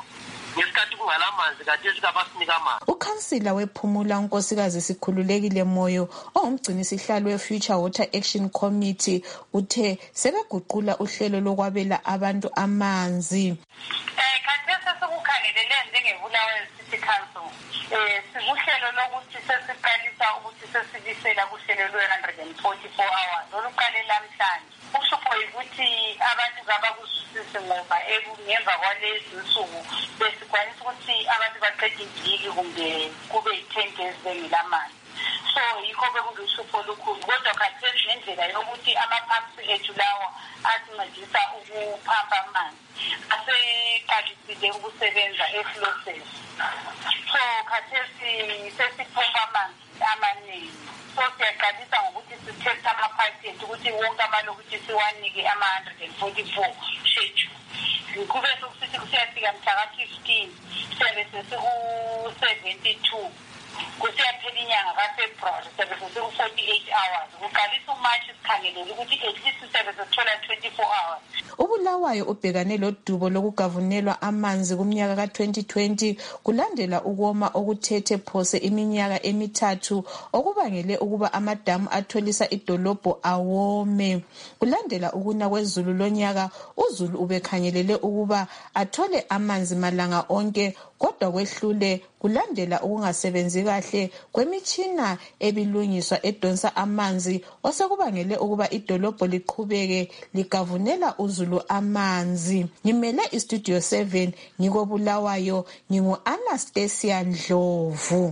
ngesikhathi kungalamanzi kade sikabasinika amanzi. Ukhansila wePhumula uNkosikazi Sikhululekile Moyo ongumgcini sihlalo weFuture Water Action Committee uthe sebeguqula uhlelo lokwabela abantu amanzi. Eh khathesi sikukhangelele njengeBulawayo City Council. Eh sikuhlelo lokuthi sesiqalisa ukuthi sesibisela kuhlelo lwe-one hundred forty-four hours oluqalela namhlanje. Uhlupho ukuthi abantu abakuzwisisi ngoba ngemva kwalezi nsuku besikwanisa ukuthi abantu baqede iviki kumbe kube yi-ten days bengelamanzi. So yikho bekuluhlupho olukhulu kodwa khathesi ngendlela yokuthi amapamps ethu lawo asincedisa ukuphampa amanzi aseqalisile ukusebenza e-Flosses. So khathesi sesipompa amanzi amaningi. So siyaqalisa ngokuthi sitesta ama-pipes ethu ukuthi wonke amalo ukuthi siwanike ama-one hundred forty-four schedule. Kube sokusithi kusiyafika mhla ka-fifteen siyabe sesiku-seventy-two. Kusiyaphela inyanga kaFebruary siyabe sesiku-forty-eight hours. Kuqalisa uMarch sikhangelele ukuthi at least siyabe sesithola twenty-four hours. uBulawayo ubhekane lodubo lokugavunelwa amanzi kumnyaka ka-twenty twenty kulandela ukoma okuthethe phose iminyaka emithathu okubangele ukuba amadamu atholisa idolobho awome. Kulandela ukuna kwezulu lonyaka uZulu ubekhangelele ukuba athole amanzi malanga onke kodwa kwehlule kulandela ukungasebenzi kahle kwemitshina ebilungiswa edonsa amanzi osekubangele ukuba idolobho liqhubeke ligavunela uZulu amanzi. Ngimele iStudio seven ngikoBulawayo ngingu-Anastasia Ndlovu.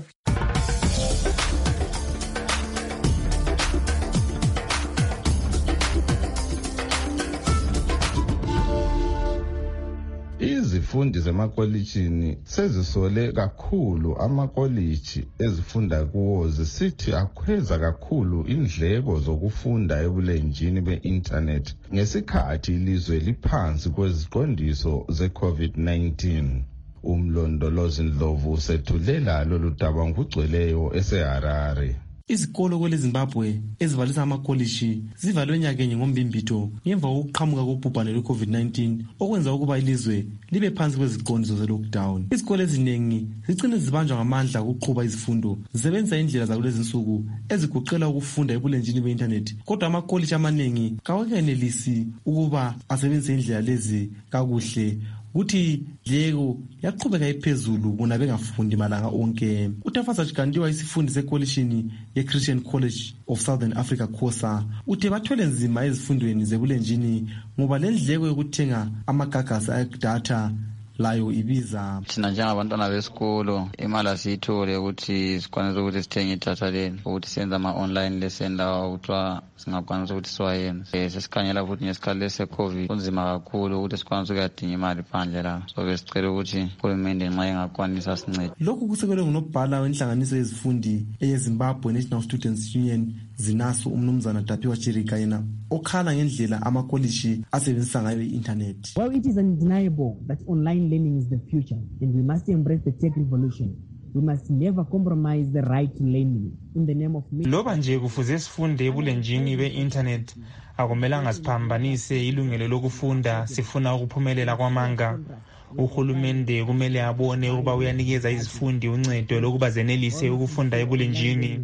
Izifundi zemakolitshini sezisole kakhulu amakolitshi ezifunda kuwo zisithi akhweza kakhulu indleko zokufunda ebulenjini be-internet ngesikhathi ilizwe liphansi kweziqondiso ze-COVID nineteen. Umlondolozi Ndlovu usethulela lolu daba ngokugcweleyo eseHarare. Izikolo kwele Zimbabwe ezibalisa amakolishi zivalwe nyakenye ngombimbito ngemva kokuqhamuka kobhubhane lwe-COVID nineteen okwenza ukuba ilizwe libe phansi kweziqondiso ze-lockdown. Izikolo eziningi zicine zibanjwa ngamandla ukuqhuba izifundo zisebenzisa indlela zakulezi nsuku eziguqela ukufunda ebulenjini be-internet kodwa amakolishi amaningi kawakenelisi ukuba asebenzise indlela lezi kakuhle ukuthi lego yaqhubeka iphezulu bona bengafundi malanga onke. uTafasa Chigandiwa isifundi sekolishini ye-Christian College of Southern Africa Khosa uthe bathwele nzima ezifundweni zebulenjini ngoba lendleko yokuthenga amagagasi ayedatha layo ibiza. Thina njengabantwana besikolo imali asiyithole ukuthi sikwanise ukuthi sithenge idatha leni ukuthi senze ama-online lesson lawa ukuthiwa singakwanisa ukuthi siwayenze. Um sesikhangela futhi ngesikhathi lese-COVID kunzima kakhulu ukuthi sikwanise ukuyadinga imali phandle la. So besicela ukuthi uhulumende nxa engakwanisa sincede. Lokhu kusekelwe ngunobhala wenhlanganiso yezifundi eyeZimbabwe National Students Union zinaso umnumzana Dapiwa Chirika yena okhala ngendlela amakolishi asebenzisa ngayo i-internet. Well, it is undeniable that online learning is the future and we must embrace the tech revolution. We must never compromise the right to learning in the name of loba nje kufuze sifunde ebulenjini be-internet akumelanga siphambanise ilungelo lokufunda sifuna ukuphumelela kwamanga. Uhulumende kumele abone ukuba uyanikeza izifundi uncedo lokuba zenelise ukufunda ebulenjini.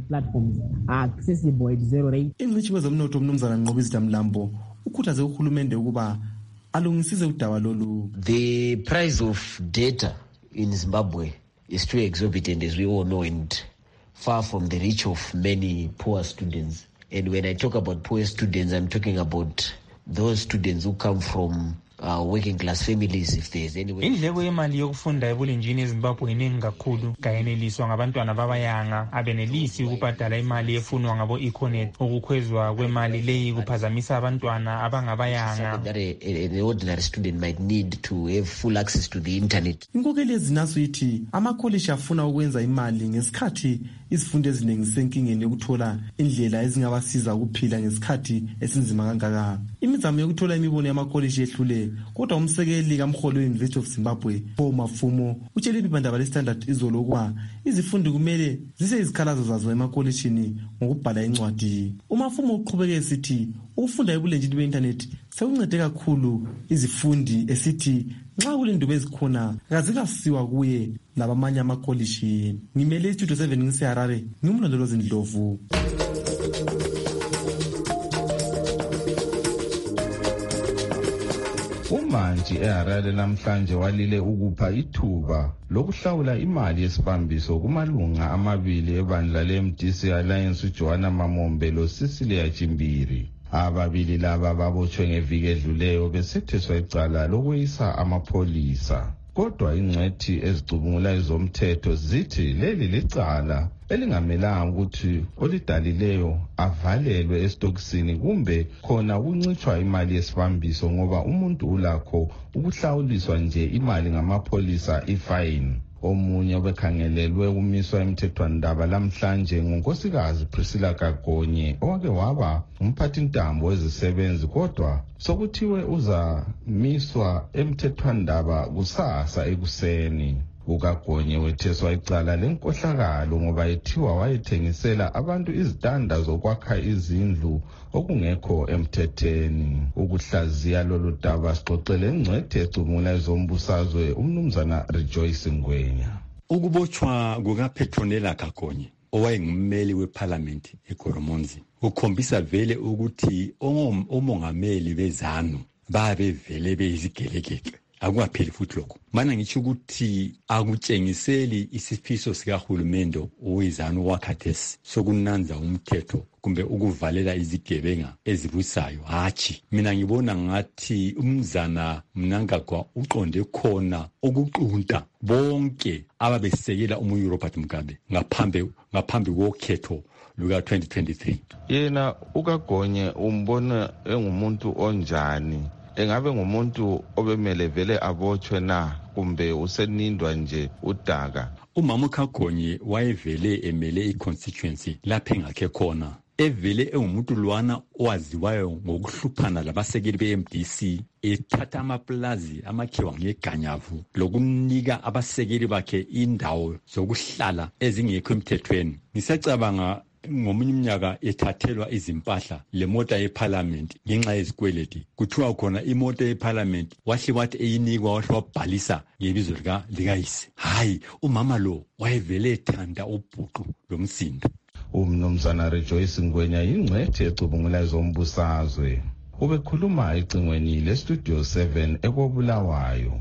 Ingcitshi kwezomnotho umnumzana Nqobizita Mlambo ukhuthaze uhulumende ukuba alungisise udaba lolu. The price of data in Zimbabwe is too exorbitant, as we all know, and far from the reach of many poor students. And when I talk about poor students, I'm talking about those students who come from Uh, working class families. If there's any way indleko yemali yokufunda ebulenjini eZimbabwe iningi kakhulu kayeneliswa ngabantwana babayanga abenelisi ukubhadala imali efunwa ngabo Econet. Ukukhwezwa kwemali leyi kuphazamisa abantwana abangabayanga. An ordinary student might need to have full access to the internet. Inkokeli ezinaso ithi amakolishi afuna ukwenza imali ngesikhathi izifundo eziningi senkingeni yokuthola indlela ezingabasiza ukuphila ngesikhathi esinzima kangaka. Imizamo yokuthola imibono yamakolishi ehlule kodwa umsekeli kamholi we-University of Zimbabwe Paul Mafumo utshele iphephandaba le-Standard izolo ukuba izifundi kumele zise izikhalazo zazo emakolishini ngokubhala incwadi. uMafumo uqhubeke esithi ukufunda ebulenjini be-internet sekuncede kakhulu izifundi, esithi nxa kulendubo ezikhona kazikasiwa kuye labamanye amakolishi. Ngimele iStudio seven ngiseHarare, ngimlondolozi Ndlovu. Umantshi eHarare namhlanje walile ukupha ithuba lokuhlawula imali yesibambiso kumalunga amabili ebandla le-M D C Alliance uJohana Mamombe loCecilia Chimbiri. Ababili laba babotshwe ngeviki edluleyo besethiswa icala lokweyisa amapholisa. Kodwa ingcwethi ezicubungula ezomthetho zithi leli licala elingamelanga ukuthi olidalileyo avalelwe estokisini kumbe khona ukuncitshwa imali yesibambiso ngoba umuntu ulakho ukuhlawuliswa nje imali ngamapholisa ifine. Omunye obekhangelelwe ukumiswa emthethwandaba lamhlanje ngunkosikazi Priscilla Kagonye owake waba umphathintambo wezisebenzi, kodwa sokuthiwe uzamiswa emthethwandaba kusasa ekuseni. uKagonye wetheswa icala lenkohlakalo ngoba ethiwa wayethengisela abantu izitanda zokwakha izindlu okungekho emthetheni. Ukuhlaziya lolu daba sixoxele ingcwethi ecubungula ezombusazwe umnumzana Rejoice Ngwenya. Ukubotshwa kukaPetronella Kagonye owayengummeli weParliament eGoromonzi ukhombisa vele ukuthi omongameli bezanu babe vele beyizigelekeke. Akukapheli futhi lokho. Mana ngitsho ukuthi akutshengiseli isifiso sikahulumende owezanu wakhathesi sokunanza umthetho kumbe ukuvalela izigebenga ezibusayo. Hachi, mina ngibona ngathi umzana Mnangagwa uqonde khona ukuqunta bonke ababesekela uMuyi Robert Mugabe ngaphambi ngaphambi kokhetho luka twenty twenty-three. Yena uKagonye umbona engumuntu onjani? Engabe ngumuntu obemele vele abotshwe na kumbe usenindwa nje udaka? Umama uKagonye wayevele emele i-constituency lapha engakhe khona, evele engumuntu lwana owaziwayo ngokuhluphana labasekeli be-M D C, ethatha amaplazi amakhiwa ngeganyavu lokunika abasekeli bakhe indawo zokuhlala ezingekho emthethweni. Ngisacabanga ngomunye umnyaka ethathelwa izimpahla lemota yeParliament ngenxa yezikweleti, kuthiwa khona imota yeParliament wahle wathi eyinikwa wahle wabhalisa ngebizo lika likayise. Hayi, umama lo wayevele ethanda ubhuqu lomsindo. Umnumzana Rejoice Ngwenya ingcwethi ecubungula ezombusazwe ubekhuluma ecingweni leStudio seven ekobulawayo.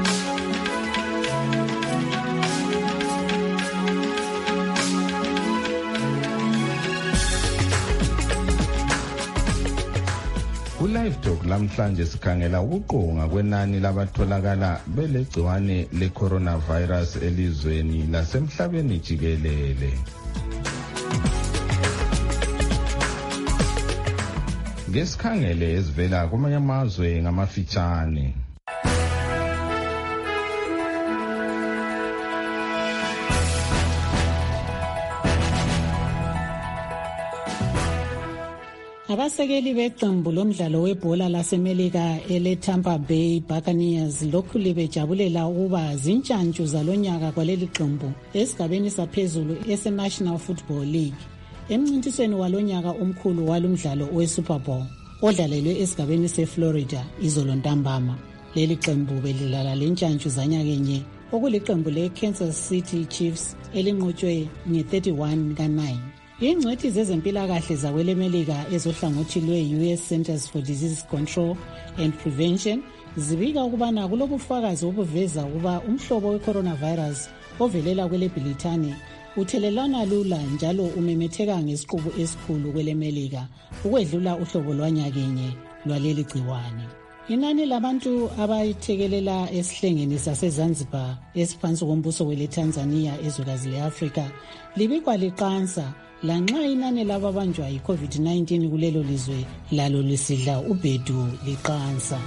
Live Talk lamhlanje sikhangela ukuqonga kwenani labatholakala belegciwane le-coronavirus elizweni lasemhlabeni jikelele. Ngesikhangele ezivela kumanye amazwe ngamafitshane. Abasekeli beqembu lomdlalo webhola laseMelika ele-Tampa Bay Buccaneers lokhu bejabulela ukuba zintshantshu zalonyaka kwaleli qembu esigabeni saphezulu ese-National Football League emncintisweni walonyaka omkhulu walomdlalo we-Super Bowl odlalelwe esigabeni se-Florida izolo ntambama. Leli qembu belidlala lentshantshu zanyakenye okuliqembu le-Kansas City Chiefs elinqotshwe nge-thirty-one ka nine. Ingcwethi zezempilakahle zakwelemelika ezohlangothi lwe-U S Centers for Disease Control and Prevention zibika ukubana kulobufakazi obuveza ukuba umhlobo we-coronavirus ovelela kwele-Britane uthelelana lula njalo umemetheka ngesiqubu esikhulu kwelemelika ukwedlula uhlobo lwanyakenye lwaleli gciwane. Inani labantu abayithekelela esihlengeni saseZanzibar esiphansi kombuso wele-Tanzania ezwekazi le-Afrika libikwa liqansa lanxa inani lababanjwa yi-COVID nineteen kulelo lizwe lalo lisidla ubhedu liqansa.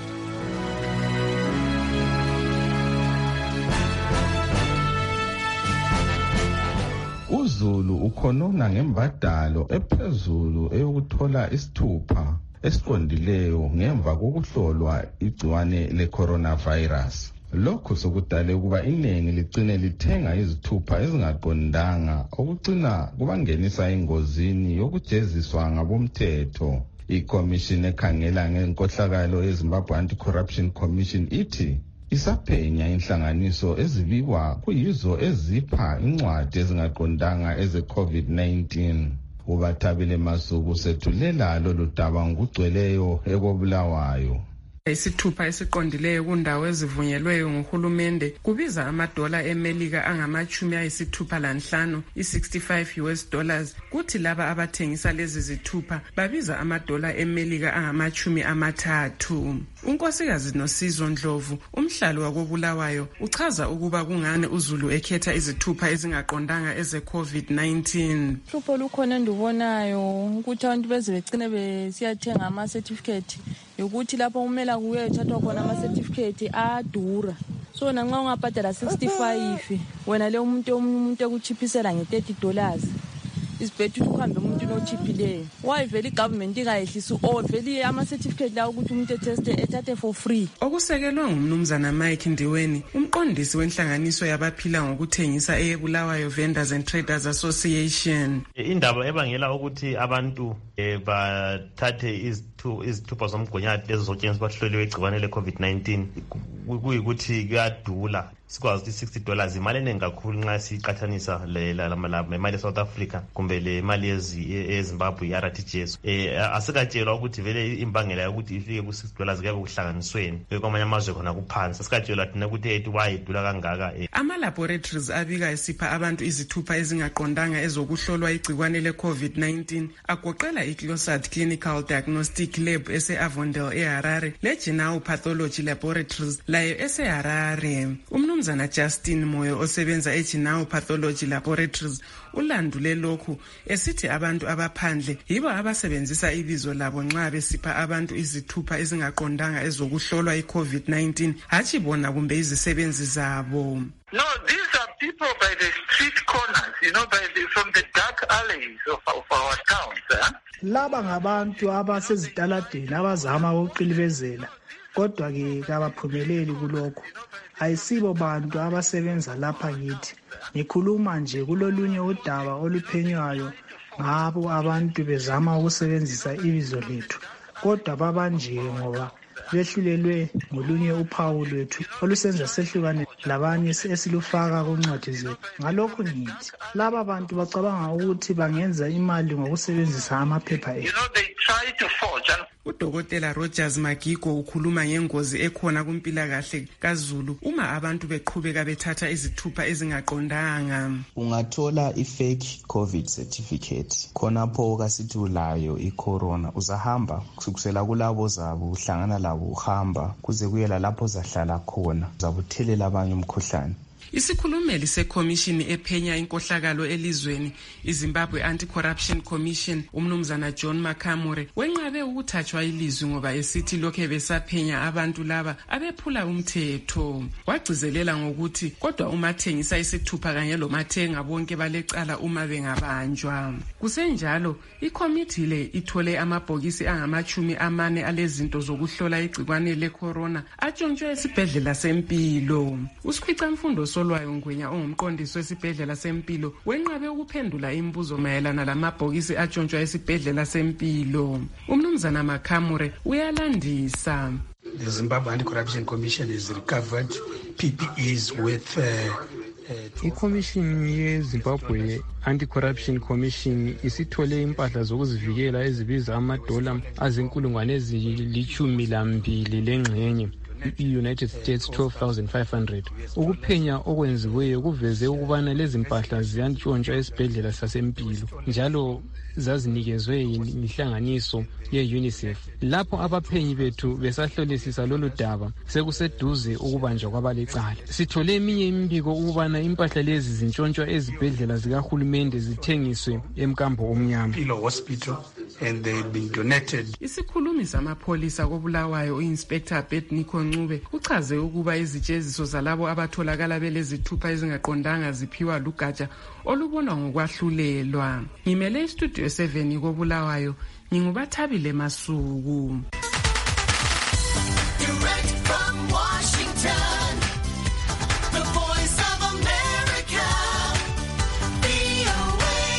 uZulu ukhonona ngembadalo ephezulu eyokuthola isithupha esiqondileyo ngemva kokuhlolwa igciwane le-coronavirus. Lokhu sokudale ukuba iningi ligcine lithenga izithupha ezingaqondanga okugcina kubangenisa engozini yokujeziswa ngabomthetho. Ikomishini ekhangela ngenkohlakalo eZimbabwe Anti-Corruption Commission ithi isaphenya inhlanganiso ezibikwa kuyizo ezipha incwadi ezingaqondanga eze-COVID nineteen. Ubathabile Masuku sethulela lolu daba ngokugcweleyo ekobulawayo. Isithupha esiqondileyo kundawo ezivunyelweyo nguhulumende kubiza amadola emelika angamachumi ayisithupha lanhlanu i-sixty-five U S dollars, kuthi laba abathengisa lezi zithupha babiza amadola emelika angamachumi amathathu. Unkosikazi Nosizo Ndlovu, umhlali wakobulawayo, uchaza ukuba kungane uZulu ekhetha izithupha ezingaqondanga eze-COVID nineteen. Hlupho lukhona endibonayo ukuthi abantu beze begcine besiyathenga ama-certificate yokuthi lapho kumele kuye thathwa khona ama-certificate adura. So nanxa ungabhadala sixty-five wena le umuntu umuntu ekuchiphisela nge-thirty dollars. Isibhethu ukuhambe umuntu nochiphileyo. Why vele igovernment ingayehlisi or vele ama-certificate la ukuthi umuntu eteste ethathe for free. Okusekelwa ngumnumzana Mike Ndiweni, umqondisi wenhlanganiso yabaphila ngokuthengisa eyeBulawayo Vendors and Traders Association. Indaba ebangela ukuthi abantu bathathe izithupha zomgunyathi lezosetshenziswa bahloliwe igciwane le-COVID nineteen kuyikuthi kuyadula. Sikwazi ukuthi sixty dollars imali eningi kakhulu nxa siqathanisa lemali eSouth Africa kumbe le mali eZimbabwe i-R T G S. Eh asikatshelwa ukuthi vele imbangela yokuthi ifike ku six dollars kuyabe kuhlanganisweni kwamanye amazwe khona kuphansi. Asikatshelwa thina ukuthi ethu wayidula kangaka. Ama laboratories abika esipha abantu izithupha ezingaqondanga ezokuhlolwa igciwane le-COVID nineteen agoqela iClosat Clinical Diagnostic Lab ese-Avondale eHarare le-Genau Pathology Laboratories layo ese-Harare. Umnumzana Justin Moyo osebenza eGenau Pathology Laboratories ulandule lokhu esithi abantu abaphandle yibo abasebenzisa ibizo labo nxa besipha abantu izithupha ezingaqondanga ezokuhlolwa i-COVID nineteen hatshi bona kumbe izisebenzi zabo. No, these are people by the street corners, you know, by the, from the dark alleys of, of our towns. Eh? Laba ngabantu abasezitaladeni abazama ukuqilibezela kodwa ke kabaphumeleli kulokho. Ayisibo bantu abasebenza lapha ngithi. Ngikhuluma nje kulolunye udaba oluphenywayo ngabo abantu bezama ukusebenzisa ibizo lethu. Kodwa babanjiwe ngoba behlulelwe ngolunye uphawu lwethu olusenza sehlukane labanye esilufaka kuncwadi zethu. Ngalokho ngithi laba bantu bacabanga ukuthi bangenza imali ngokusebenzisa amaphepha ethu. You know, they try to forge. Udokotela Rogers Magigo ukhuluma ngengozi ekhona kumpilakahle kaZulu uma abantu beqhubeka bethatha izithupha ezingaqondanga. Ungathola i-fake COVID certificate khonapho kasithi ulayo i-corona, uzahamba kusukela kulabo zabo uhlangana labo uhamba kuze kuyela lapho zahlala khona zabuthelela abanye umkhuhlane. Isikhulumeli sekhomishini ephenya inkohlakalo elizweni iZimbabwe Anti-Corruption Commission umnumzana John Makamure wenqabe ukuthathwa ilizwi ngoba esithi lokho besaphenya abantu laba abephula umthetho. Wagcizelela ngokuthi kodwa umathengisa isithupha kanye lomathenga bonke balecala uma bengabanjwa. Kusenjalo ikomiti le ithole amabhokisi angamachumi amane alezinto zokuhlola igciwane le-corona atshontshwe esibhedlela sempilo. Usikhwica mfundo Solwayo Ngwenya ongumqondisi wesibhedlela sempilo wenqabe ukuphendula imibuzo mayelana lamabhokisi atshontshwa esibhedlela sempilo. Umnumzana Makamure uyalandisa. The Zimbabwe Anti-Corruption Commission has recovered P P Es with uh, ikhomishini yeZimbabwe Anti-Corruption Commission isithole impahla zokuzivikela ezibiza amadola azinkulungwane ezilithumi lambili lengxenye i-United States twelve thousand five hundred. Ukuphenya okwenziweyo kuveze ukubana lezi mpahla ziyantshontshwa esibhedlela sasempilo njalo zazinikezwe yinhlanganiso ye-UNICEF. Lapho abaphenyi bethu besahlolisisa lolu daba sekuseduze ukubanjwa kwabalecala. Sithole eminye imibiko ukubana impahla lezi zintshontshwa ezibhedlela zikahulumende zithengiswe emkambo omnyama. And they've been donated. Isikhulumi samapholisa kobulawayo uInspector Betniko Ncube uchaze ukuba izitsheziso zalabo abatholakala belezithupha ezingaqondanga ziphiwa lugatsha olubonwa ngokwahlulelwa. Ngimele istudio seven kobulawayo Ngingubathabile Masuku. Direct from Washington, the voice of America, V O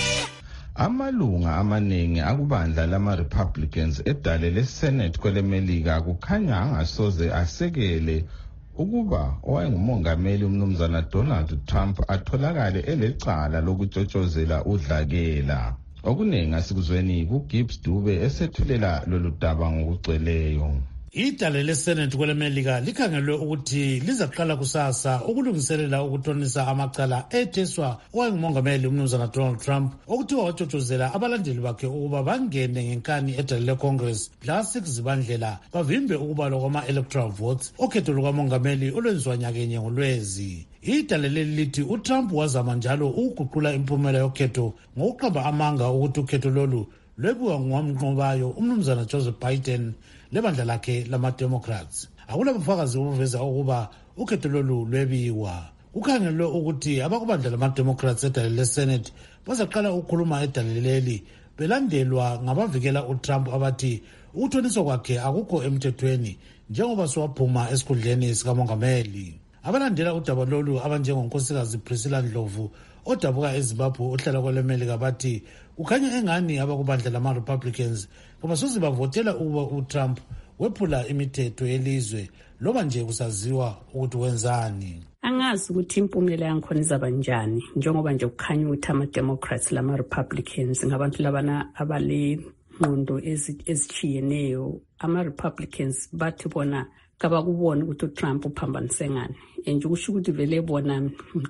A. Amalunga amaningi akubandla lama-Republicans edale le-Senate kwelemelika kukhanya angasoze asekele ukuba owayengumongameli umnumzana Donald Trump atholakale elecala lokutshotshozela udlakela. Okuningi asikuzweni kuGibbs Dube esethulela lolu daba ngokugcweleyo. Idale leSenate kwelemelika likhangelwe ukuthi lizaqala kusasa ukulungiselela ukutonisa amacala etheswa owayengumongameli umnumzana Donald Trump okuthiwa watshotshozela abalandeli bakhe ukuba bangene ngenkani edale leCongress mhla six zibandlela bavimbe ukubalwa kwama-electoral votes okhetho lukamongameli olwenziwa nyakenye ngolwezi. Idale leli lithi uTrump wazama njalo ukuguqula impumela yokhetho ngokuqamba amanga ukuthi ukhetho lolu lwebiwa ngowamnqobayo umnumzana Joseph Biden lebandla lakhe lama-Democrats. Akulabufakazi obuveza ukuba ukhetho lolu lwebiwa. Kukhangelwe ukuthi abakubandla lama-Democrats edale leSenate bazaqala ukukhuluma edale leli belandelwa ngabavikela uTrump abathi ukuthoniswa kwakhe akukho emthethweni njengoba siwaphuma esikhundleni sikamongameli. Abalandela udaba lolu abanjengonkosikazi Priscilla Ndlovu odabuka eZimbabwe ohlala kwelemelika bathi kukhanya engani abakubandla lama-Republicans kabasoze bavotela ukuba uTrump wephula imithetho yelizwe loba nje kusaziwa ukuthi wenzani. Angazi ukuthi impumela yankhona izaba njani njengoba nje kukhanya ukuthi ama-Democrats lama-Republicans ngabantu labana abale ngqondo ezichiyeneyo. Ama-Republicans bathi bona kabakubona ukuthi uTrump uphambanise ngani enje kusho ukuthi vele bona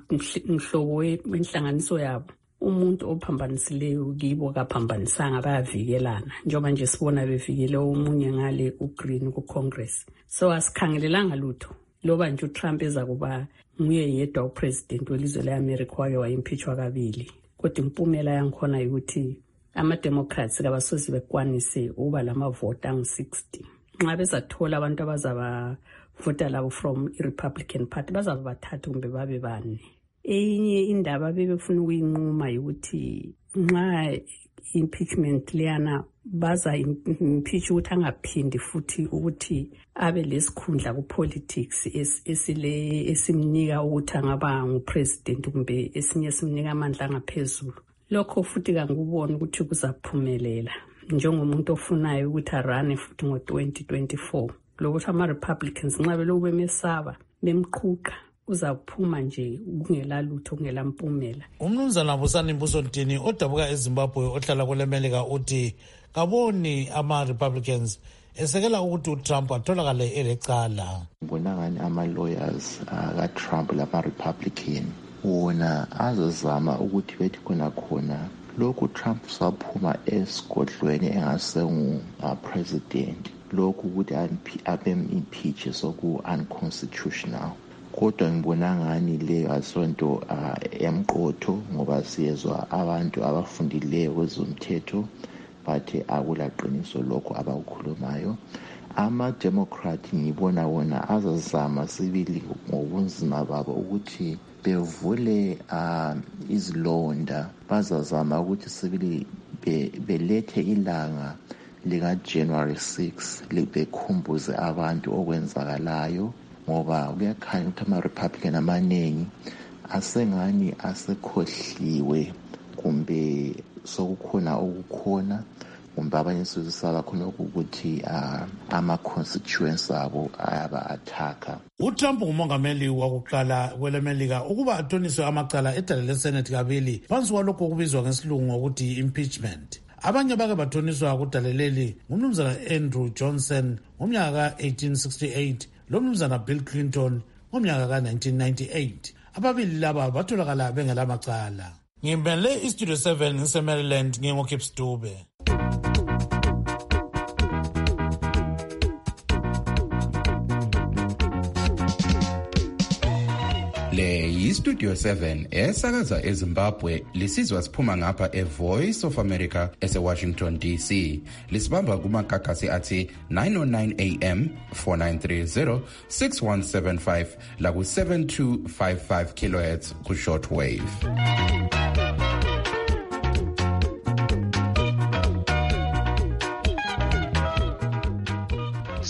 mhlobo wenhlanganiso yabo umuntu ophambanisileyo kibo kaphambanisanga bayavikelana njengoba nje sibona bevikele omunye ngale uGreen kuCongress. So asikhangelelanga lutho loba nje uTrump eza kuba nguye yedwa upresident welizwe leAmerica wake wayimpeachwa kabili kodwa impumela yankhona ukuthi ama-Democrats kabasoze bekwanise ukuba lamavoti angu sixty. Nxa bezathola abantu abazaba vota labo from i-Republican Party bazaba bathathu kumbe babe bane. Enye indaba bebefuna ukuyinquma ukuthi nxa impeachment leyana baza impeach ukuthi angaphindi futhi ukuthi abe lesikhundla ku-politics esile esimnika ukuthi angaba ngupresident kumbe esinye simnika amandla angaphezulu. Lokho futhi kangikuboni ukuthi kuzaphumelela njengomuntu ofunayo ukuthi arane futhi ngo-twenty twenty-four. Lokuthi ama-Republicans nxa beloku bemesaba bemqhuqa uzaphuma nje kungela lutho kungela mpumela. Umnumzana Busani Mbusontini odabuka eZimbabwe ohlala kwelemelika uthi kaboni ama-Republicans esekela ukuthi uTrump atholakale elecala. Ngibonakani ama-lawyers ka-Trump lama-Republican wona azozama ukuthi bethi khona khona lokhu Trump saphuma esigodlweni engasengu-president lokhu ukuthi abem-impeach soku-unconstitutional. Kodwa ngibona ngani leyo asonto uh, emqotho ngoba siyezwa abantu abafundileyo kwezomthetho bathe akulaqiniso lokho abakukhulumayo. Ama-Democrat ngibona wona azazama sibili ngobunzima babo ukuthi bevule uh, izilonda bazazama ukuthi sibili be, belethe ilanga lika-January sixth bekhumbuze abantu okwenzakalayo ngoba kuyakhanya ukuthi ama-Republican amaningi asengani asekhohliwe kumbe sokukhona okukhona kumbe abanye sisaba khona ukuthi uh, ama-constituents abo ayaba-athaka. uTrump ngumongameli wakuqala kwelemelika ukuba athoniswe amacala edale leSenate kabili phansi kwalokho okubizwa ngesilungu ngokuthi impeachment. Abanye bake bathoniswa kudale leli ngumnumzana Andrew Johnson ngomnyaka ka-eighteen sixty-eight lomnumzana Bill Clinton ngomnyaka ka-nineteen ninety-eight. Ababili laba batholakala bengelamacala. Ngimbele iStudio seven ngiseMaryland ngingoKips Dube. Le yiStudio seven esakaza eZimbabwe lisizwa siphuma ngapha eVoice of America eseWashington D C. Lisibamba kumakakasi athi nine oh nine A M, four nine three zero, six one seven five la ku seven two five five kilohertz ku shortwave.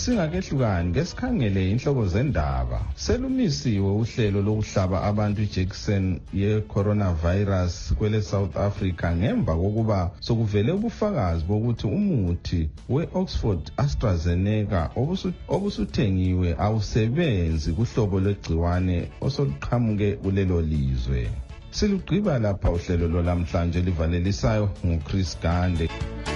Singakehlukani ngesikhangele inhloko zendaba. Selumisiwe uhlelo lokuhlaba abantu ijekiseni ye-coronavirus kwele South Africa ngemva kokuba sokuvele ubufakazi bokuthi umuthi we-Oxford AstraZeneca obusuthengiwe awusebenzi kuhlobo lwegciwane osoluqhamuke kulelo lizwe. Silugqiba lapha uhlelo lwalamhlanje livalelisayo nguChris Gande.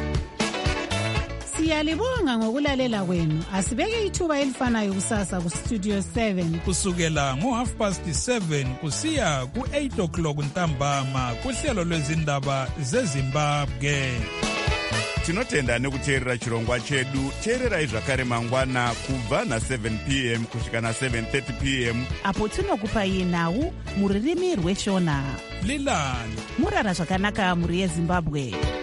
Siyalibonga ngokulalela kwenu. Asibeke ithuba elifanayo kusasa ku Studio seven kusukela ngo half past seven kusiya ku eight o'clock ntambama kuhlelo lwezindaba zeZimbabwe. Tinotenda nekuteerera chirongwa chedu. Teererai zvakare mangwana kubva na seven p m kusvika na seven thirty p m apo tinokupai nhau muririmi rweshona. Lilani murara zvakanaka muri yeZimbabwe.